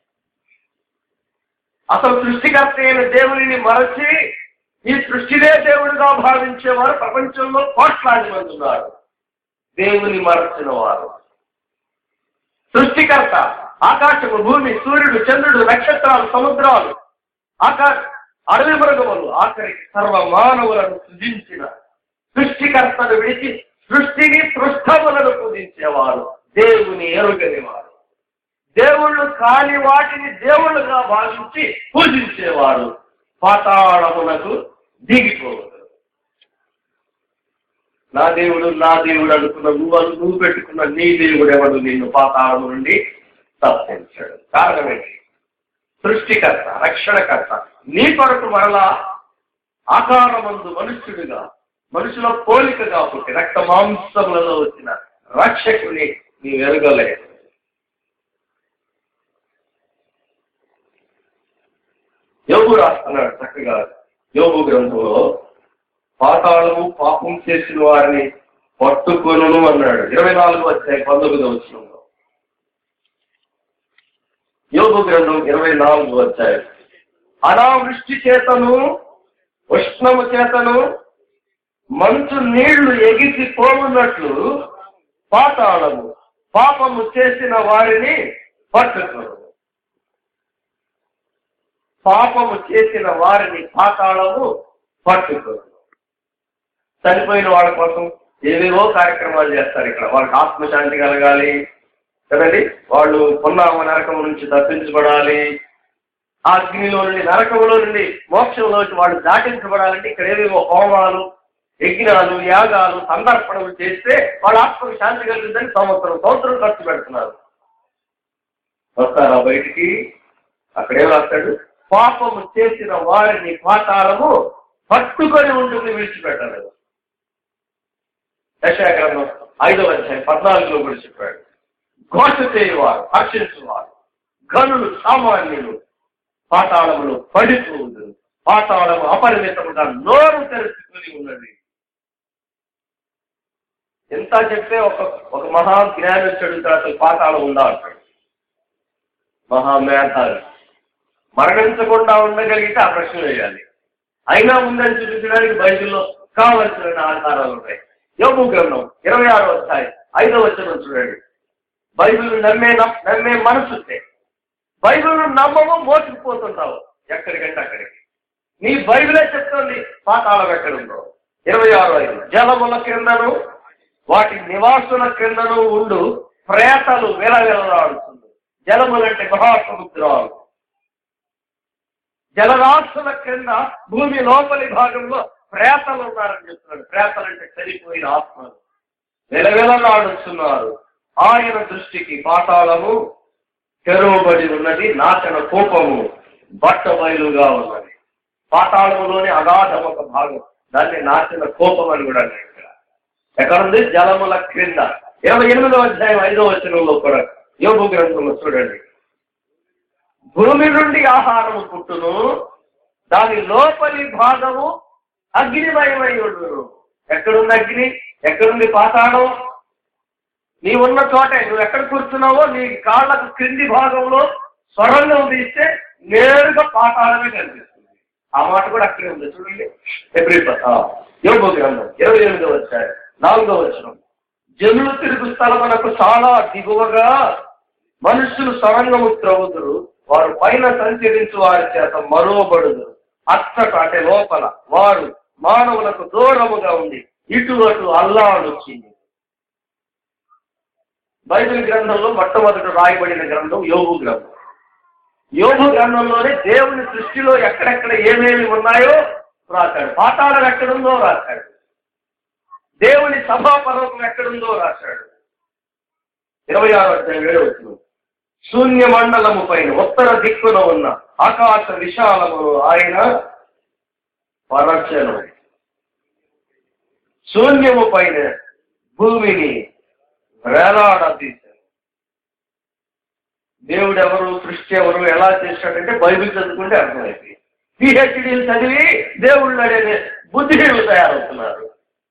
అసలు సృష్టికర్త అయిన దేవుని మరచి ఈ సృష్టినే దేవుడిగా భావించేవారు ప్రపంచంలో కోట్లాది మంది ఉన్నారు. దేవుని మరచిన వారు. సృష్టికర్త ఆకాశము, భూమి, సూర్యుడు, చంద్రుడు, నక్షత్రాలు, సముద్రాలు, అడవి మృగములు, ఆఖరికి సర్వ మానవులను సృజించిన సృష్టికర్తను విడిచి సృష్టిని సృష్టములను పూజించేవారు దేవుని ఎరుగని వారు. దేవుళ్ళు కాని వాటిని దేవుళ్ళుగా భావించి పూజించేవారు పాతాళమునకు దిగిపోవద్దు. నా దేవుడు అనుకున్న నువ్వు పెట్టుకున్న నీ దేవుడు ఎవడు నిన్ను పాతాళము నుండి తప్పించాడు. కారణం ఏంటి? సృష్టికర్త, రక్షణకర్త నీ కొరకు మరలా ఆకారమందు మనుష్యుడిగా, మనుషుల పోలికగా పుట్టి రక్త మాంసములలో వచ్చిన రక్షకుని నీ ఎరగలేదు. యోబు రాస్తున్నాడు చక్కగా యోబు గ్రంథంలో, పాతాళము పాపం చేసిన వారిని పట్టుకొను అన్నాడు. 24:19 యోబు గ్రంథం 24 అనావృష్టి చేతను ఉష్ణము చేతను మంచు నీళ్లు ఎగిసి పోవున్నట్లు పాతాళము పాపము చేసిన వారిని పట్టుకొను. పాపము చేసిన వారిని పాతాళము పట్టుకొను. చనిపోయిన వాళ్ళ కోసం ఏవేవో కార్యక్రమాలు చేస్తారు. ఇక్కడ వాళ్ళకి ఆత్మశాంతి కలగాలి కదండి, వాళ్ళు పున్నామ నరకం నుంచి తప్పించబడాలి, ఆ అగ్నిలో నుండి నరకంలో నుండి మోక్షంలోకి వాళ్ళు దాటించబడాలంటే ఇక్కడ ఏవేవో హోమాలు, యజ్ఞాలు, యాగాలు, సందర్పణలు చేస్తే వాళ్ళ ఆత్మకు శాంతి కలుగుతుందని సంవత్సరం ఖర్చు పెడుతున్నారు. వస్తారా బయటికి? అక్కడే రాస్తాడు, పాపము చేసిన వారిని పాతాళము పట్టుకొని ఉంటుంది, విడిచిపెట్టలేదు. యెషయా గ్రంథం 5:14 కూడా చెప్పాడు, ఘోష చేయవారు, హర్షించువారు, ఘనులు, సామాన్యులు పాతాళములు పడిపోదు. పాతాళము అపరిమితముగా నోరు తెరుచుకొని ఉన్నది. ఎంత చెప్తే ఒక మహాజ్ఞాని వచ్చాడు, అసలు పాతాళం ఉందా అంటాడు. మహామేధావి మరణించకుండా ఉండగలిగితే ఆ ప్రశ్న వేయాలి. అయినా ఉందని చూపించడానికి బైబిల్లో కావలసిన ఆధారాలు ఉన్నాయి. యోబు గ్రంథం 26:5 చూడండి, బైబిల్ నమ్మే మనసుంటే, బైబిల్ నమ్మము మోసుకుపోతుంటావు ఎక్కడికంటే అక్కడికి. నీ బైబిలే చెప్తుంది పాతాళం ఎక్కడుందో. 26:5 జలముల క్రిందను వాటి నివాసుల క్రిందను ఉండు ప్రేతలు విలవిలలాడుతుంది. జలములంటే మహాసముద్రాలు. జలరాశుల క్రింద భూమి లోపలి భాగంలో ప్రేతలు ఉన్నారని చెప్తున్నాడు. ప్రేతలంటే చనిపోయిన ఆత్మలు విలవిలలాడుతున్నారు. ఆయన దృష్టికి పాతాళము తెరవబడి ఉన్నది, నాశన కోపము బట్టబయలుగా ఉన్నది. పాతాళములోని అగాధం ఒక భాగం, దాన్ని నాశన కోపం అని కూడా అన్నాడు. ఇక్కడ ఎక్కడుంది? జలముల క్రింద. 28:5 కూడా యోబు గ్రంథంలో చూడండి, భూమి నుండి ఆహారము పుట్టును, దాని లోపలి భాగము అగ్నిమయమై ఉండును. ఎక్కడుంది అగ్ని? ఎక్కడుంది పాతాళం? నీ ఉన్న చోటే, నువ్వు ఎక్కడ కూర్చున్నావో నీ కాళ్ళకు క్రింది భాగంలో స్వరంగం తీస్తే నేరుగా పాతాళమే కనిపిస్తుంది. ఆ మాట కూడా అక్కడే ఉంది చూడండి. యోబు గ్రంథం 28:4 జనులు తిరుగు స్థలమునకు చాలా దిగువగా మనుషులు సొరంగము త్రవ్వుదురు, వారు పైన సంచరించు వారి చేత మరువబడుదురు. అచ్చట అంటే లోపల వారు మానవులకు దూరముగా ఉండి ఇటు అటు అల్లాడొచ్చింది. బైబిల్ గ్రంథంలో మొట్టమొదట రాయబడిన గ్రంథం యోబు గ్రంథం. యోబు గ్రంథంలోనే దేవుని సృష్టిలో ఎక్కడెక్కడ ఏమేమి ఉన్నాయో రాశాడు. పాతాళం ఎక్కడుందో రాశాడు. దేవుని సభాపర్వతం ఎక్కడుందో రాశాడు. 26:7 శూన్య మండలము పైన ఉత్తర దిక్కున ఉన్న ఆకాశ విశాలము ఆయన పరచను. శూన్యము పైన భూమిని వేలాడదీశాడు. దేవుడు ఎవరు, సృష్టి ఎవరు, ఎలా చేశాడంటే బైబిల్ చదువుకుంటే అర్థమైంది. పిహెచ్డీలు చదివి దేవుళ్ళు అనే బుద్ధిహీనులు తయారవుతున్నారు.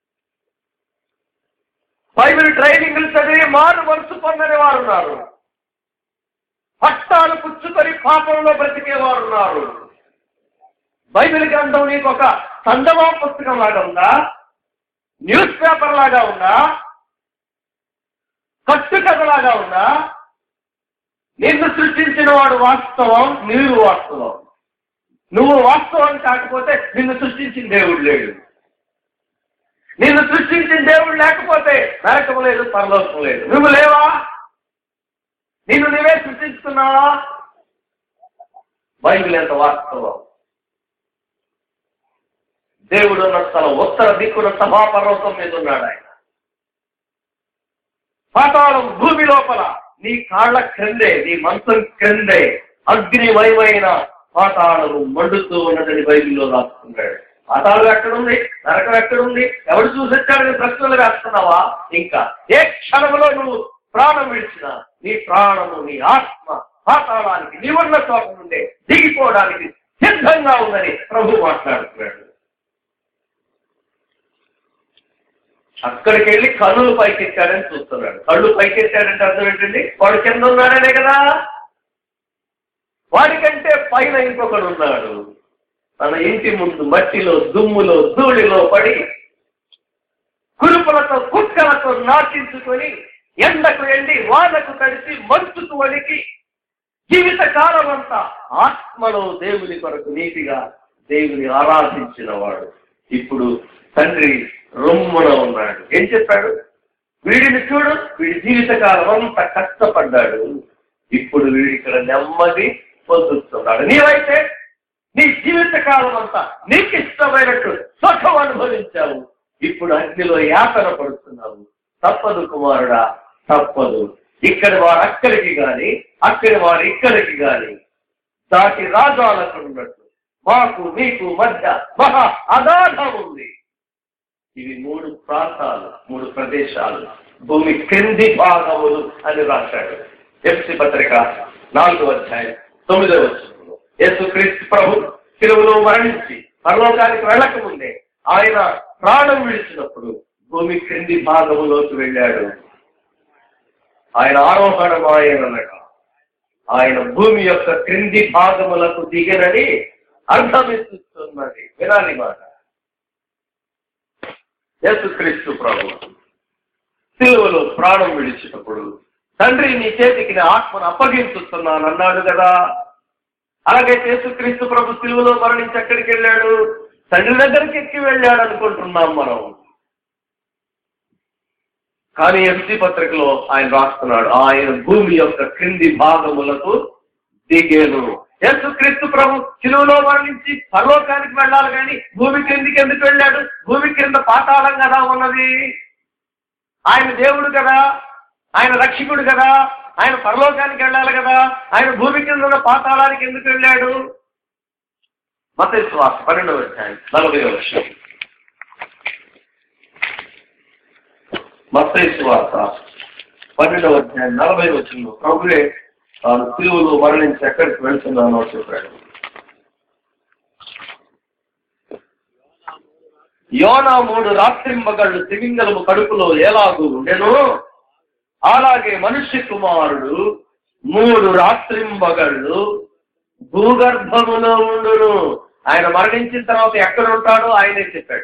బైబిల్ ట్రైనింగ్లు చదివి మారు మనసు పొందని వారు ఉన్నారు. పట్టాలు పుచ్చుకొని పాపంలో బ్రతికేవారు ఉన్నారు. బైబిల్ గ్రంథం నీకు ఒక సందమా పుస్తకం లాగా ఉందా? న్యూస్ పేపర్ లాగా ఉందా? కట్టుకథలాగా ఉందా? నిన్ను సృష్టించిన వాడు వాస్తవం, నీవు వాస్తవం. నువ్వు వాస్తవం కాకపోతే నిన్ను సృష్టించిన దేవుడు లేడు. నిన్ను సృష్టించిన దేవుడు లేకపోతే నరకం లేదు, పరలోకం లేదు. నువ్వు లేవా? నిన్ను నీవే సృష్టించుకున్నావా? బైబిల్ ఎంత వాస్తవం. దేవుడు ఉన్న స్థలం ఉత్తర దిక్కున సభాపర్వతం మీద ఉన్నాడు ఆయన. పాతాళం భూమి లోపల నీ కాళ్ళ క్రిందే, నీ మంచం క్రిందే అగ్నిమయమైన పాతాళము మండుతూ ఉన్నదని బైబిల్లో రాస్తున్నాడు. పాతాళం ఎక్కడుంది? నరకం ఎక్కడుంది? ఎవడు చూసొచ్చాడని ప్రశ్నలు వేస్తున్నావా? ఇంకా ఏ క్షణంలో నువ్వు ప్రాణం విడిచినా నీ ప్రాణము, నీ ఆత్మ పాతాళానికి, నీ ఉన్న చోట నుండే దిగిపోవడానికి సిద్ధంగా ఉందని ప్రభు మాట్లాడుతున్నాడు. అక్కడికి వెళ్ళి కన్నులు పైకెత్తాడని చూస్తున్నాడు. కళ్ళు పైకెత్తాడంటే అర్థం ఏంటండి? వాడు కింద ఉన్నాడనే కదా. వాడికంటే పైన ఇంకొకడు ఉన్నాడు. తన ఇంటి ముందు మట్టిలో, దుమ్ములో, ధూళిలో పడి కురుపులతో, కుక్కలతో నాటించుకొని ఎండకు ఎండి, వానకు తడిసి, మంచుకు వణికి జీవిత కాలం అంతా ఆత్మలో దేవుని కొరకు నీతిగా దేవుని ఆరాధించిన వాడు ఇప్పుడు తండ్రి రొమ్మున ఉన్నాడు. ఏం చెప్పాడు? వీడిని చూడు, వీడి జీవితకాలం అంతా కష్టపడ్డాడు, ఇప్పుడు వీడి ఇక్కడ నెమ్మది పొందుతున్నాడు. నీవైతే నీ జీవితకాలం అంతా నీకు ఇష్టమైనట్టు సుఖం అనుభవించావు, ఇప్పుడు అగ్నిలో యాతన పడుతున్నావు. తప్పదు కుమారుడా, తప్పదు. ఇక్కడి వాడు అక్కడికి గాని, అక్కడి వాడు ఇక్కడికి గాని దాటి రాజాలకున్నట్టు మాకు నీకు మధ్య మహా అగాధం ఉంది. ఇవి 3 ప్రాంతాలు, 3 ప్రదేశాలు, భూమి క్రింది భాగములు అని రాశాడు. ఎఫ్ఎస్సీ పత్రిక 4వ అధ్యాయం 9వ వచనంలో యేసుక్రీస్తు ప్రభు శిలువలో మరణించి పరలోకానికి వెళ్ళకముందే ఆయన ప్రాణం విడిచినప్పుడు భూమి క్రింది భాగములోకి వెళ్ళాడు. ఆయన ఆరోహణమాయనగా ఆయన భూమి యొక్క క్రింది భాగములకు దిగనని అర్థమిస్తున్నది. వినాలి మాట. యేసుక్రీస్తు ప్రభు శిలువలో ప్రాణం విడిచినప్పుడు తండ్రి నీ చేతికి నీ ఆత్మను అప్పగించుతున్నాను అన్నాడు కదా. అలాగే యేసుక్రీస్తు ప్రభు శిలువలో మరణించి ఎక్కడికి వెళ్ళాడు? తండ్రి దగ్గరికి ఎక్కి వెళ్ళాడు అనుకుంటున్నాం మనం. కానీ ఎఫ్ఎస్సీ పత్రికలో ఆయన రాస్తున్నాడు, ఆయన భూమి యొక్క క్రింది భాగములకు దిగేను. యేసుక్రీస్తు ప్రభు శిలువలో మరణించి పరలోకానికి వెళ్ళాలి కానీ భూమి క్రిందికి ఎందుకు వెళ్ళాడు? భూమి క్రింద పాతాళం కదా ఉన్నది. ఆయన దేవుడు కదా, ఆయన రక్షకుడు కదా, ఆయన పరలోకానికి వెళ్ళాలి కదా. ఆయన భూమి కింద ఉన్న పాతాళానికి ఎందుకు వెళ్ళాడు? మత్తయి సువార్త 12వ అధ్యాయం 40వ వచనం. మత్తయి సువార్త 12వ అధ్యాయం 40వ వచనంలో ప్రభువే తాను శిలువలో మరణించి ఎక్కడికి వెళ్తున్నానో చెప్పాడు. యోనా 3 రాత్రింబగళ్ళు తిమింగలము కడుపులో ఎలాగూ ఉండెను, అలాగే మనుష్య కుమారుడు 3 రాత్రింబగళ్ళు భూగర్భములో ఉండును. ఆయన మరణించిన తర్వాత ఎక్కడ ఉంటాడో ఆయనే చెప్పాడు.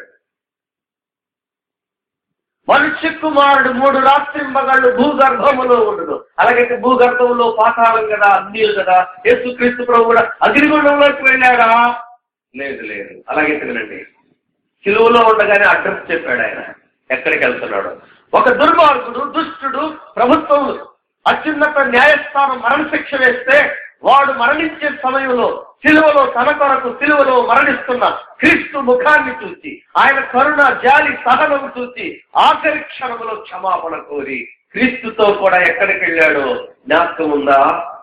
మనుష్య కుమారుడు 3 రాత్రింబగళ్ళు భూగర్భములో ఉండును. అలాగైతే భూగర్భంలో పాతాళం కదా, అగ్నిలు కదా. యేసుక్రీస్తు ప్రభు కూడా అగ్నిగుండంలోకి వెళ్ళాడా? లేదు లేదు. అలాగైతే వినండి, శిలువలో ఉండగానే అడ్రస్ చెప్పాడు ఆయన ఎక్కడికి వెళ్తున్నాడు. ఒక దుర్మార్గుడు, దుష్టుడు ప్రభుత్వం అత్యున్నత న్యాయస్థానం మరణశిక్ష వేస్తే వాడు మరణించే సమయంలో శిలువలో తన కొరకు శిలువలో మరణిస్తున్న క్రీస్తు ముఖాన్ని చూసి, ఆయన కరుణ, జాలి, సహనం చూసి ఆఖరి క్షణంలో క్షమాపణ కోరి క్రీస్తుతో కూడా ఎక్కడికి వెళ్ళాడో జ్ఞాపకం ఉందా?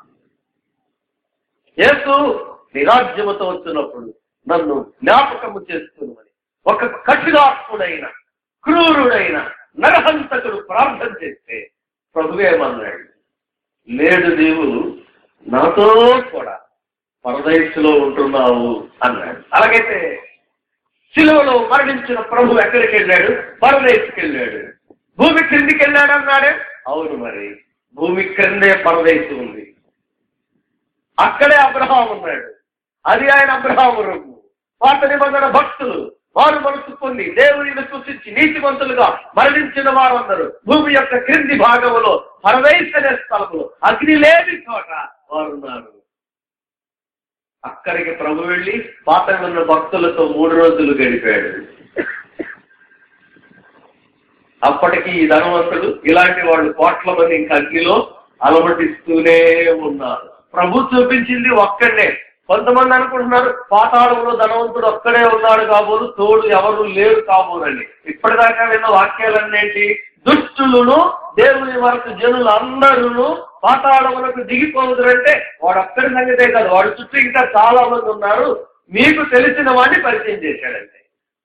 యేసు నీ రాజ్యముతో వచ్చినప్పుడు నన్ను జ్ఞాపకము చేస్తున్నామని ఒక కఠినాత్ముడైన, క్రూరుడైన నరహంతకుడు ప్రార్థన చేస్తే ప్రభువేమన్నాడు? నేడు నీవు నాతో కూడా పరదైసులో ఉంటున్నావు అన్నాడు. అలాగైతే శిలువలో మరణించిన ప్రభు ఎక్కడికి వెళ్ళాడు? పరదైసుకి వెళ్ళాడు. భూమి క్రిందికి వెళ్ళాడు అన్నాడే. అవును, మరి భూమి క్రిందే పరదైసు ఉంది. అక్కడే అబ్రహాం ఉన్నాడు. అది ఆయన అబ్రహాము రొమ్ము. పాత నిబంధన భక్తులు వారు మనసు పొంది దేవుని సృష్టించి నీతిమంతులుగా మరణించిన వారందరూ భూమి యొక్క క్రింది భాగంలో పరదైసు అనే స్థలంలో అగ్ని లేని చోట వారున్నారు. అక్కడికి ప్రభు వెళ్ళి పాత ఉన్న భక్తులతో 3 రోజులు గడిపాడు. అప్పటికి ఈ ధనవంతుడు, ఇలాంటి వాళ్ళు కోట్ల మంది ఇంకా అగ్నిలో అలమటిస్తూనే ఉన్నారు. ప్రభు చూపించింది ఒక్కడే. కొంతమంది అనుకుంటున్నారు పాతాళంలో ధనవంతుడు ఒక్కడే ఉన్నాడు కాబోలు, తోడు ఎవరు లేరు కాబోలని. ఇప్పటిదాకా విన్న వాక్యాలన్నేంటి? దుష్టులను దేవుని వరకు జనులు అందరూ పాతాళములకు దిగిపోదురంటే వాడు ఒక్కడి సంగతే కాదు, వాడు చుట్టూ ఇంకా చాలా మంది ఉన్నారు. మీకు తెలిసిన వాడిని పరిచయం చేశాడంటే.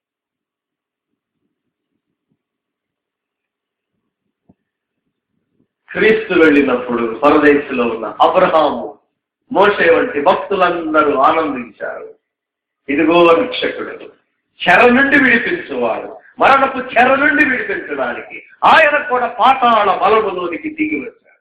క్రీస్తు వెళ్ళినప్పుడు పరదేశంలో ఉన్న అబ్రహాము, మోషే వంటి భక్తులందరూ ఆనందించారు. ఇదిగో రక్షకుడు, చెర నుండి విడిపించువాడు, మరణపు చెర నుండి విడిపించడానికి ఆయన కూడా పాతాళ బలములోనికి దిగి వచ్చాడు.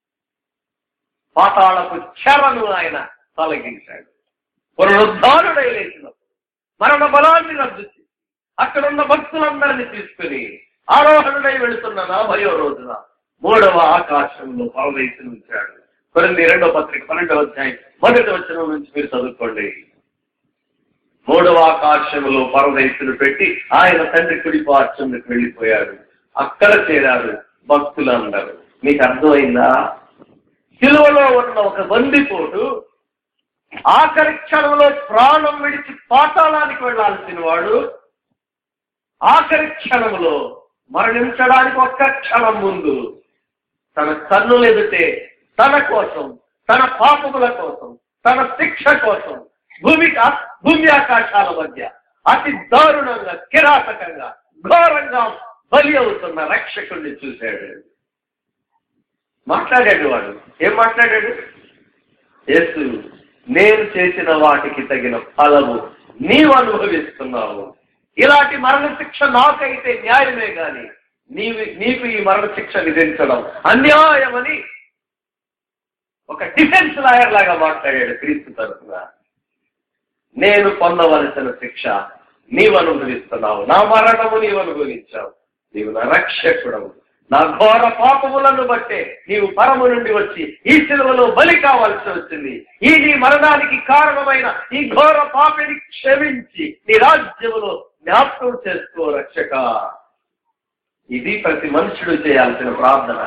పాతాళపు చెరను ఆయన తొలగించాడు. పునరుద్ధారుడై లేచినప్పుడు మరణ బలాన్ని రద్దు చేసి అక్కడున్న భక్తులందరినీ తీసుకుని ఆరోహణుడై వెళుతున్న 40వ రోజున 3వ ఆకాశంలో పరదేశం ఉంచాడు. కొరింథీ 2వ పత్రిక 12వ అధ్యాయం 1వ వచనం నుంచి మీరు చదువుకోండి. 3వ ఆకాశంలో పరదేశులు పెట్టి ఆయన తండ్రి కుడి పార్శ్వంలోకి వెళ్ళిపోయాడు. అక్కడ చేరారు భక్తులందరూ. మీకు అర్థమైందా? సిలువలో ఉన్న ఒక బందిపోటు ఆఖరి క్షణంలో ప్రాణం విడిచి పాతాళానికి వెళ్లాల్సిన వాడు ఆఖరి క్షణంలో మరణించడానికి ఒక్క క్షణం ముందు తన కన్నులు ఎదుటే తన కోసం, తన పాపముల కోసం, తన శిక్ష కోసం భూమి ఆకాశాల మధ్య అతి దారుణంగా, కిరాతకంగా, ఘోరంగా బలి అవుతున్న రక్షకుడిని చూశాడు. మాట్లాడాడు. వాడు ఏం మాట్లాడాడు? యేసు, నేను చేసిన వాటికి తగిన ఫలము నీవు అనుభవిస్తున్నావు. ఇలాంటి మరణశిక్ష నాకైతే న్యాయమే గాని నీకు ఈ మరణశిక్ష విధించడం అన్యాయమని ఒక డిఫెన్స్ లాయర్ లాగా మాట్లాడాడు క్రీస్తు తరఫున. నేను పొందవలసిన శిక్ష నీవు అనుభవిస్తున్నావు, నా మరణము నీవు అనుభవించావు, నీవు నా రక్షకుడవు, నా ఘోర పాపములను బట్టే నీవు పరము నుండి వచ్చి ఈ సిలువలో బలి కావాల్సి వచ్చింది. ఈ నీ మరణానికి కారణమైన ఈ ఘోర పాపిని క్షమించి నీ రాజ్యములో జ్ఞాపకం చేసుకో రక్షక. ఇది ప్రతి మనుషుడు చేయాల్సిన ప్రార్థన.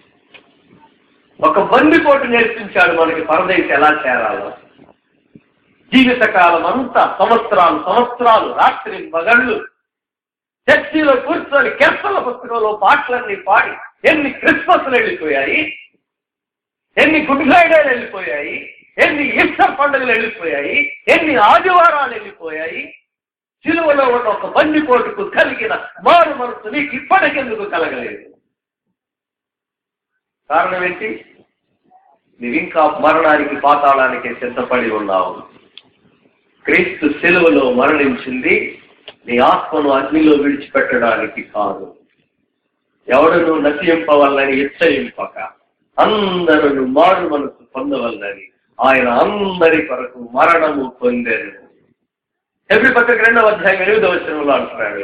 ఒక బందిపోటు నేర్పించాడు మనకి పరదేశం ఎలా చేరాలో. జీవితకాలం అంతా సంవత్సరాలు రాత్రి మగళ్ళు చర్చిలో కూర్చొని కీర్తనల పుస్తకంలో పాటలన్నీ పాడి ఎన్ని క్రిస్మస్లు వెళ్ళిపోయాయి, ఎన్ని గుడ్ ఫ్రైడేలు వెళ్ళిపోయాయి, ఎన్ని ఈస్టర్ పండుగలు వెళ్ళిపోయాయి, ఎన్ని ఆదివారాలు వెళ్ళిపోయాయి. సిలువలో ఉన్న ఒక బందిపోటుకు కలిగిన మారు మనసు నీకు ఇప్పటికెందుకు కలగలేదు? కారణం ఏంటి? నీవింకా మరణానికి, పాతాళానికి సిద్ధపడి ఉన్నావు. క్రీస్తు సిలువలో మరణించింది నీ ఆత్మను అగ్నిలో విడిచిపెట్టడానికి కాదు. ఎవడను నశింపవల్లని ఇచ్చయింపక అందరూ మారు మనసు పొందవల్లని ఆయన అందరి కొరకు మరణము పొందారు. హెబ్రీ పత్రిక 2వ అధ్యాయం 8వ వచనంలో అంటున్నాడు.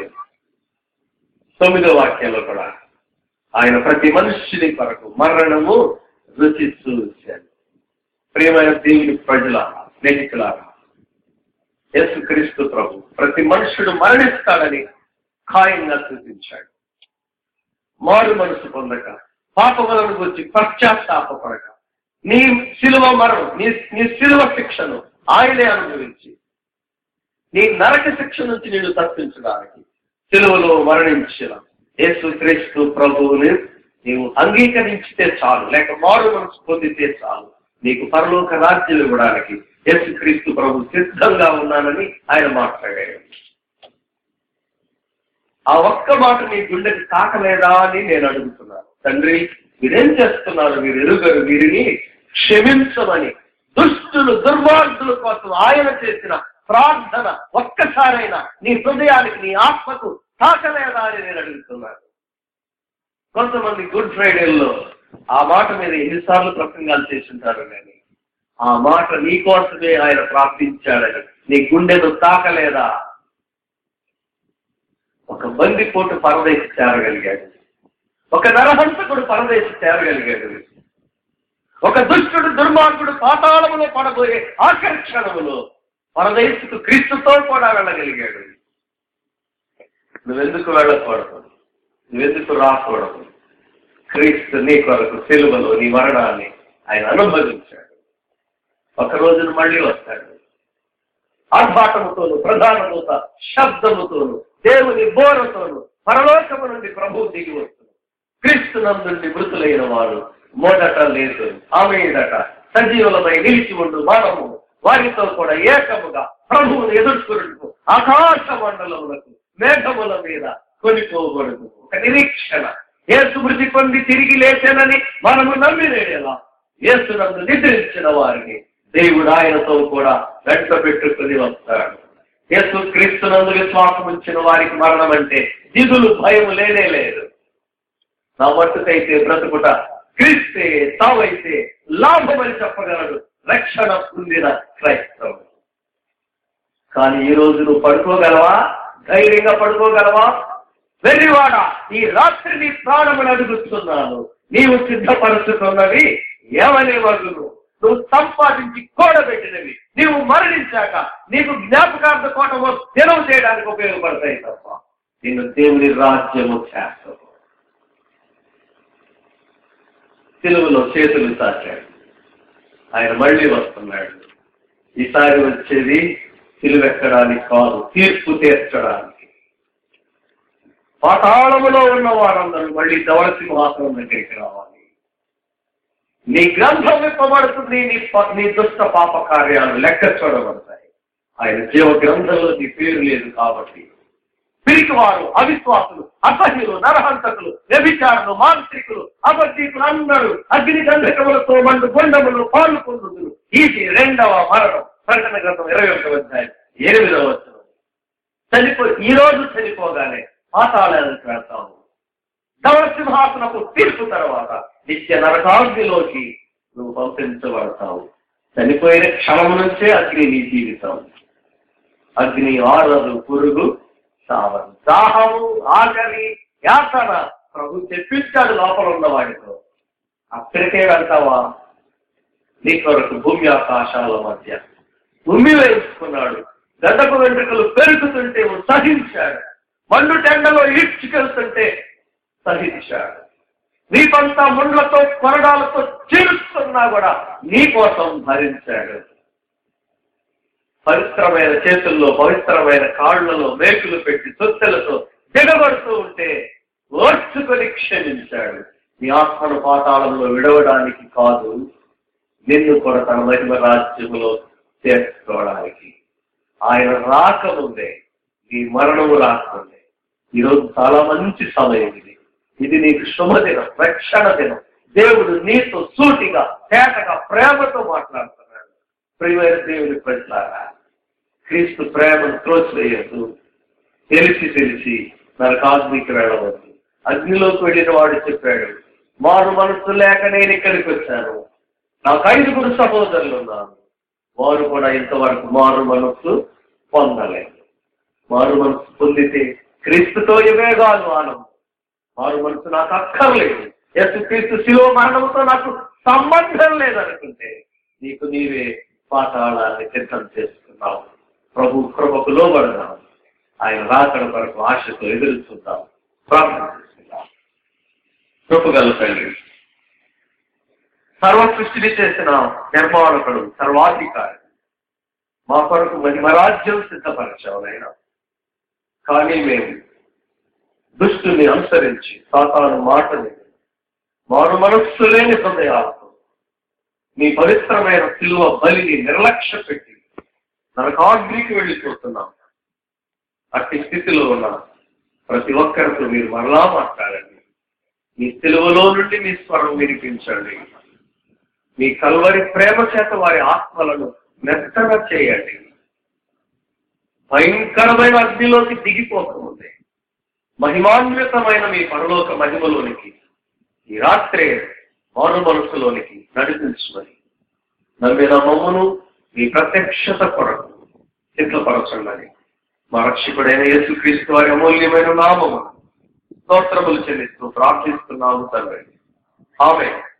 9వ వాక్యంలో కూడా ఆయన ప్రతి మనుష్యుని కొరకు మరణము రుచి చూశాడు. ప్రియమైన దేవుని ప్రజలారా, స్నేహితులారా, యేసుక్రీస్తు ప్రభు ప్రతి మనుషుడు మరణిస్తాడని ఖాయంగా సూచించాడు. మారు మనసు పొందక, పాపములను గురించి పశ్చాత్తాపడక, నీ శిలువ మరణం, నీ శిలువ శిక్షను ఆయనే అనుభవించి నీ నరక శిక్ష నుంచి నేను తప్పించడానికి శిలువలో మరణించిన యేసుక్రీస్తు ప్రభువుని నీవు అంగీకరించితే చాలు, లేక మారు మనసు పొందితే చాలు, నీకు పరలోక రాజ్యం ఇవ్వడానికి యేసుక్రీస్తు ప్రభు సిద్ధంగా ఉన్నానని ఆయన మాట్లాడాడు. ఆ ఒక్క మాట నీ గుండెకి తాకలేదా అని నేను అడుగుతున్నాను. తండ్రి, మీరేం చేస్తున్నారు? మీరు ఎరుగరు, వీరిని క్షమించమని దుష్టులు, దుర్మార్గుల కోసం ఆయన చేసిన ప్రార్థన ఒక్కసారైనా నీ హృదయానికి, నీ ఆత్మకు తాకలేదా అని నేను అడుగుతున్నాను. కొంతమంది గుడ్ ఫ్రైడేల్లో ఆ మాట మీద ఎన్నిసార్లు ప్రసంగాలు చేస్తుంటారు, కానీ ఆ మాట నీ కోసమే ఆయన ప్రార్థించాడని నీ గుండెను తాకలేదా? ఒక బందిపోటు పరదేశి చేరగలిగాడు, ఒక నరహంతకుడు పరదేశి చేరగలిగాడు, ఒక దుష్టుడు, దుర్మార్గుడు పాతాళములో పడబోయే ఆఖరి క్షణములో పరదేశకు క్రీస్తుతో కూడా వెళ్ళగలిగాడు. నువ్వెందుకు వెళ్ళకూడదు? నువ్వెందుకు రాకూడదు? క్రీస్తు నీ కొరకు సిలువలో నీ మరణాన్ని ఆయన అనుభవించాడు. ఒక రోజున మళ్ళీ వస్తాడు. ఆర్భాటముతోను, ప్రధాన దూత శబ్దముతోను, దేవుని బోరతోను పరలోకము నుండి ప్రభువు దిగి వస్తుంది. క్రీస్తు నందుండి మృతులైన వారు మొదట లేదు, ఆమె మీదట సజీవులమై నిలిచి ఉండు మనము వారితో కూడా ఏకముగా ప్రభువును ఎదుర్కొనుటకు ఆకాశ మండలములకు మేఘముల మీద కొనిపోబడును. ఒక నిరీక్షణ. యేసు మృతి పొంది తిరిగి లేచెనని మనము నమ్మినేలా యేసు నందు నిద్రించిన వారిని దేవుడు ఆయనతో కూడా వెంట పెట్టుకుని వస్తాడు. యేసు క్రీస్తు నందు విశ్వాసం ఉంచిన వారికి మరణం అంటే దిగులు, భయం లేనే లేదు. నా మట్టుకైతే బ్రతుకుట క్రీస్తే, తావైతే లాభమని చెప్పగలడు రక్షణ పొందిన క్రైస్తవుడు. కానీ ఈ రోజు నువ్వు పడుకోగలవా? ధైర్యంగా పడుకోగలవా? వెర్రివాడా, ఈ రాత్రి నీ ప్రాణములు అడుగుతున్నాను, నీవు సిద్ధపరుచుకున్నవి ఏమనే వగును? నువ్వు సంపాదించి కూడబెట్టినవి నీవు మరణించాక నీకు జ్ఞాపకార్థ కోటము దినం చేయడానికి ఉపయోగపడతాయి తప్ప నిన్ను దేవుని రాజ్యము చేస్తావు. సిలువలో చేతులు చాచాడు. ఆయన మళ్ళీ వస్తున్నాడు. ఈసారి వచ్చేది సిలువెక్కడానికి కాదు, తీర్పు తీర్చడానికి. పాతాళములో ఉన్న వారందరూ మళ్ళీ ధవళ సింహాసనం దగ్గరికి రావాలి. నీ గ్రంథం విప్పబడుతుంది, నీ దుష్ట పాప కార్యాలు లెక్క చూడబడతాయి. ఆయన జీవ గ్రంథంలో నీ పేరు లేదు కాబట్టి పిరికివారు, అవిశ్వాసులు, అసహ్యులు, నరహంతకులు, వ్యభిచారులు, మాంత్రికులు, అబద్ధీకులు అందరూ అగ్ని గంధకములతో మండు గుండములు పాలు పొందుతులు. ఇది రెండవ మరణం. ప్రకటన గ్రంథం 21వ అధ్యాయం 8వ వచనం. ఈ రోజు చనిపోగానే పాతాళానికి వెళ్తాము. ధవళ సింహాసనపు తీర్పు తర్వాత నిత్య నరకాగ్నిలోకి నువ్వు పంపించబడతావు. చనిపోయిన క్షణం నుంచే అగ్ని నీ జీవితం. అగ్ని ఆరదు, పురుగు సావదు. దాహము, ఆకలి, యాతన ప్రభు చెప్పించాడు లోపల ఉన్న వాడితో. అక్కడికే వెళ్తావా? నీ కొరకు భూమి ఆకాశాల మధ్య భూమి వేసుకున్నాడు. గడ్డపు వెంట్రుకలు పెరుగుతుంటే సహించాడు. మండు టెండలో ఈడ్చుకెళ్తుంటే సహించాడు. నీపంతా ముండ్లతో కొరడాలతో చీలుస్తున్నా కూడా నీ కోసం భరించాడు. పవిత్రమైన చేతుల్లో, పవిత్రమైన కాళ్లలో మేకులు పెట్టి తొత్తెలతో దిగబడుతూ ఉంటే ఓర్చుకొని క్షమించాడు. నీ ఆత్మను పాతాళంలో విడవడానికి కాదు, నిన్ను కూడా తన మహిమ రాజ్యములో చేర్చుకోవడానికి. ఆయన రాకముందే నీ మరణము రాకముందే. ఈరోజు చాలా మంచి సమయం ఇది. ఇది నీకు శుభదినం, రక్షణ దినం. దేవుడు నీతో సూటిగా, తేటగా, ప్రేమతో మాట్లాడుతున్నాడు. ప్రియమైన దేవుని ప్రజలారా, క్రీస్తు ప్రేమను త్రోసివేయద్దు. తెలిసి నరకాగ్నికి వెళ్ళవద్దు. అగ్నిలోకి వెళ్ళిన వాడు చెప్పాడు, మారు మనస్సు లేక నేను ఇక్కడికి వచ్చాను. నాకు 5 సహోదరులు ఉన్నారు, వారు కూడా ఇంతవరకు మారు మనస్సు పొందలేదు. మారు మనస్సు పొందితే క్రీస్తుతో యువేగాలు ఆనందం. మారు మనసు నాకు అక్కర్లేదు, యేసుక్రీస్తు శిలువ మరణంతో నాకు సంబంధం లేదనుకుంటే నీకు నీవే పాతాళాన్ని సిద్ధం చేసుకున్నావు. ప్రభు కృపకు లోబడదాం. ఆయన రాకడ కొరకు ఆశతో ఎదురు చూద్దాం, ప్రార్థన చేసుకుందాం. కృపగల తండ్రి, సర్వ సృష్టిని చేసిన నిర్మాణకుడు, సర్వాధికారి, మా కొరకు మహిమరాజ్యం సిద్ధపరచావునైనా. కానీ మేము దుష్టుని అనుసరించి సాతాను మాటని మారు మనస్సు లేని హృదయాలతో మీ పవిత్రమైన సిలువ బలిని నిర్లక్ష్య పెట్టి నరకాగ్నికి వెళ్ళిపోతున్నాం. అట్టి స్థితిలో ఉన్న ప్రతి ఒక్కరితో మీరు మరలా మాట్లాడండి. మీ సిలువలో నుండి మీ స్వరం వినిపించండి. మీ కల్వరి ప్రేమ చేత వారి ఆత్మలను మెత్తగా చేయండి. భయంకరమైన అగ్నిలోకి దిగిపోకముందే మహిమాన్వితమైన మీ పరలోక మహిమలోనికి ఈ రాత్రే మారు మనసులోనికి నడిపించుకొని నమ్మిన మమ్మును మీ ప్రత్యక్షత కొరకు సిద్ధపరచండి. మా రక్షకుడైన యేసుక్రీస్తు వారి అమూల్యమైన నామమున స్తోత్రములు చెల్లిస్తూ ప్రార్థిస్తున్నాము తండ్రి. ఆమేన్.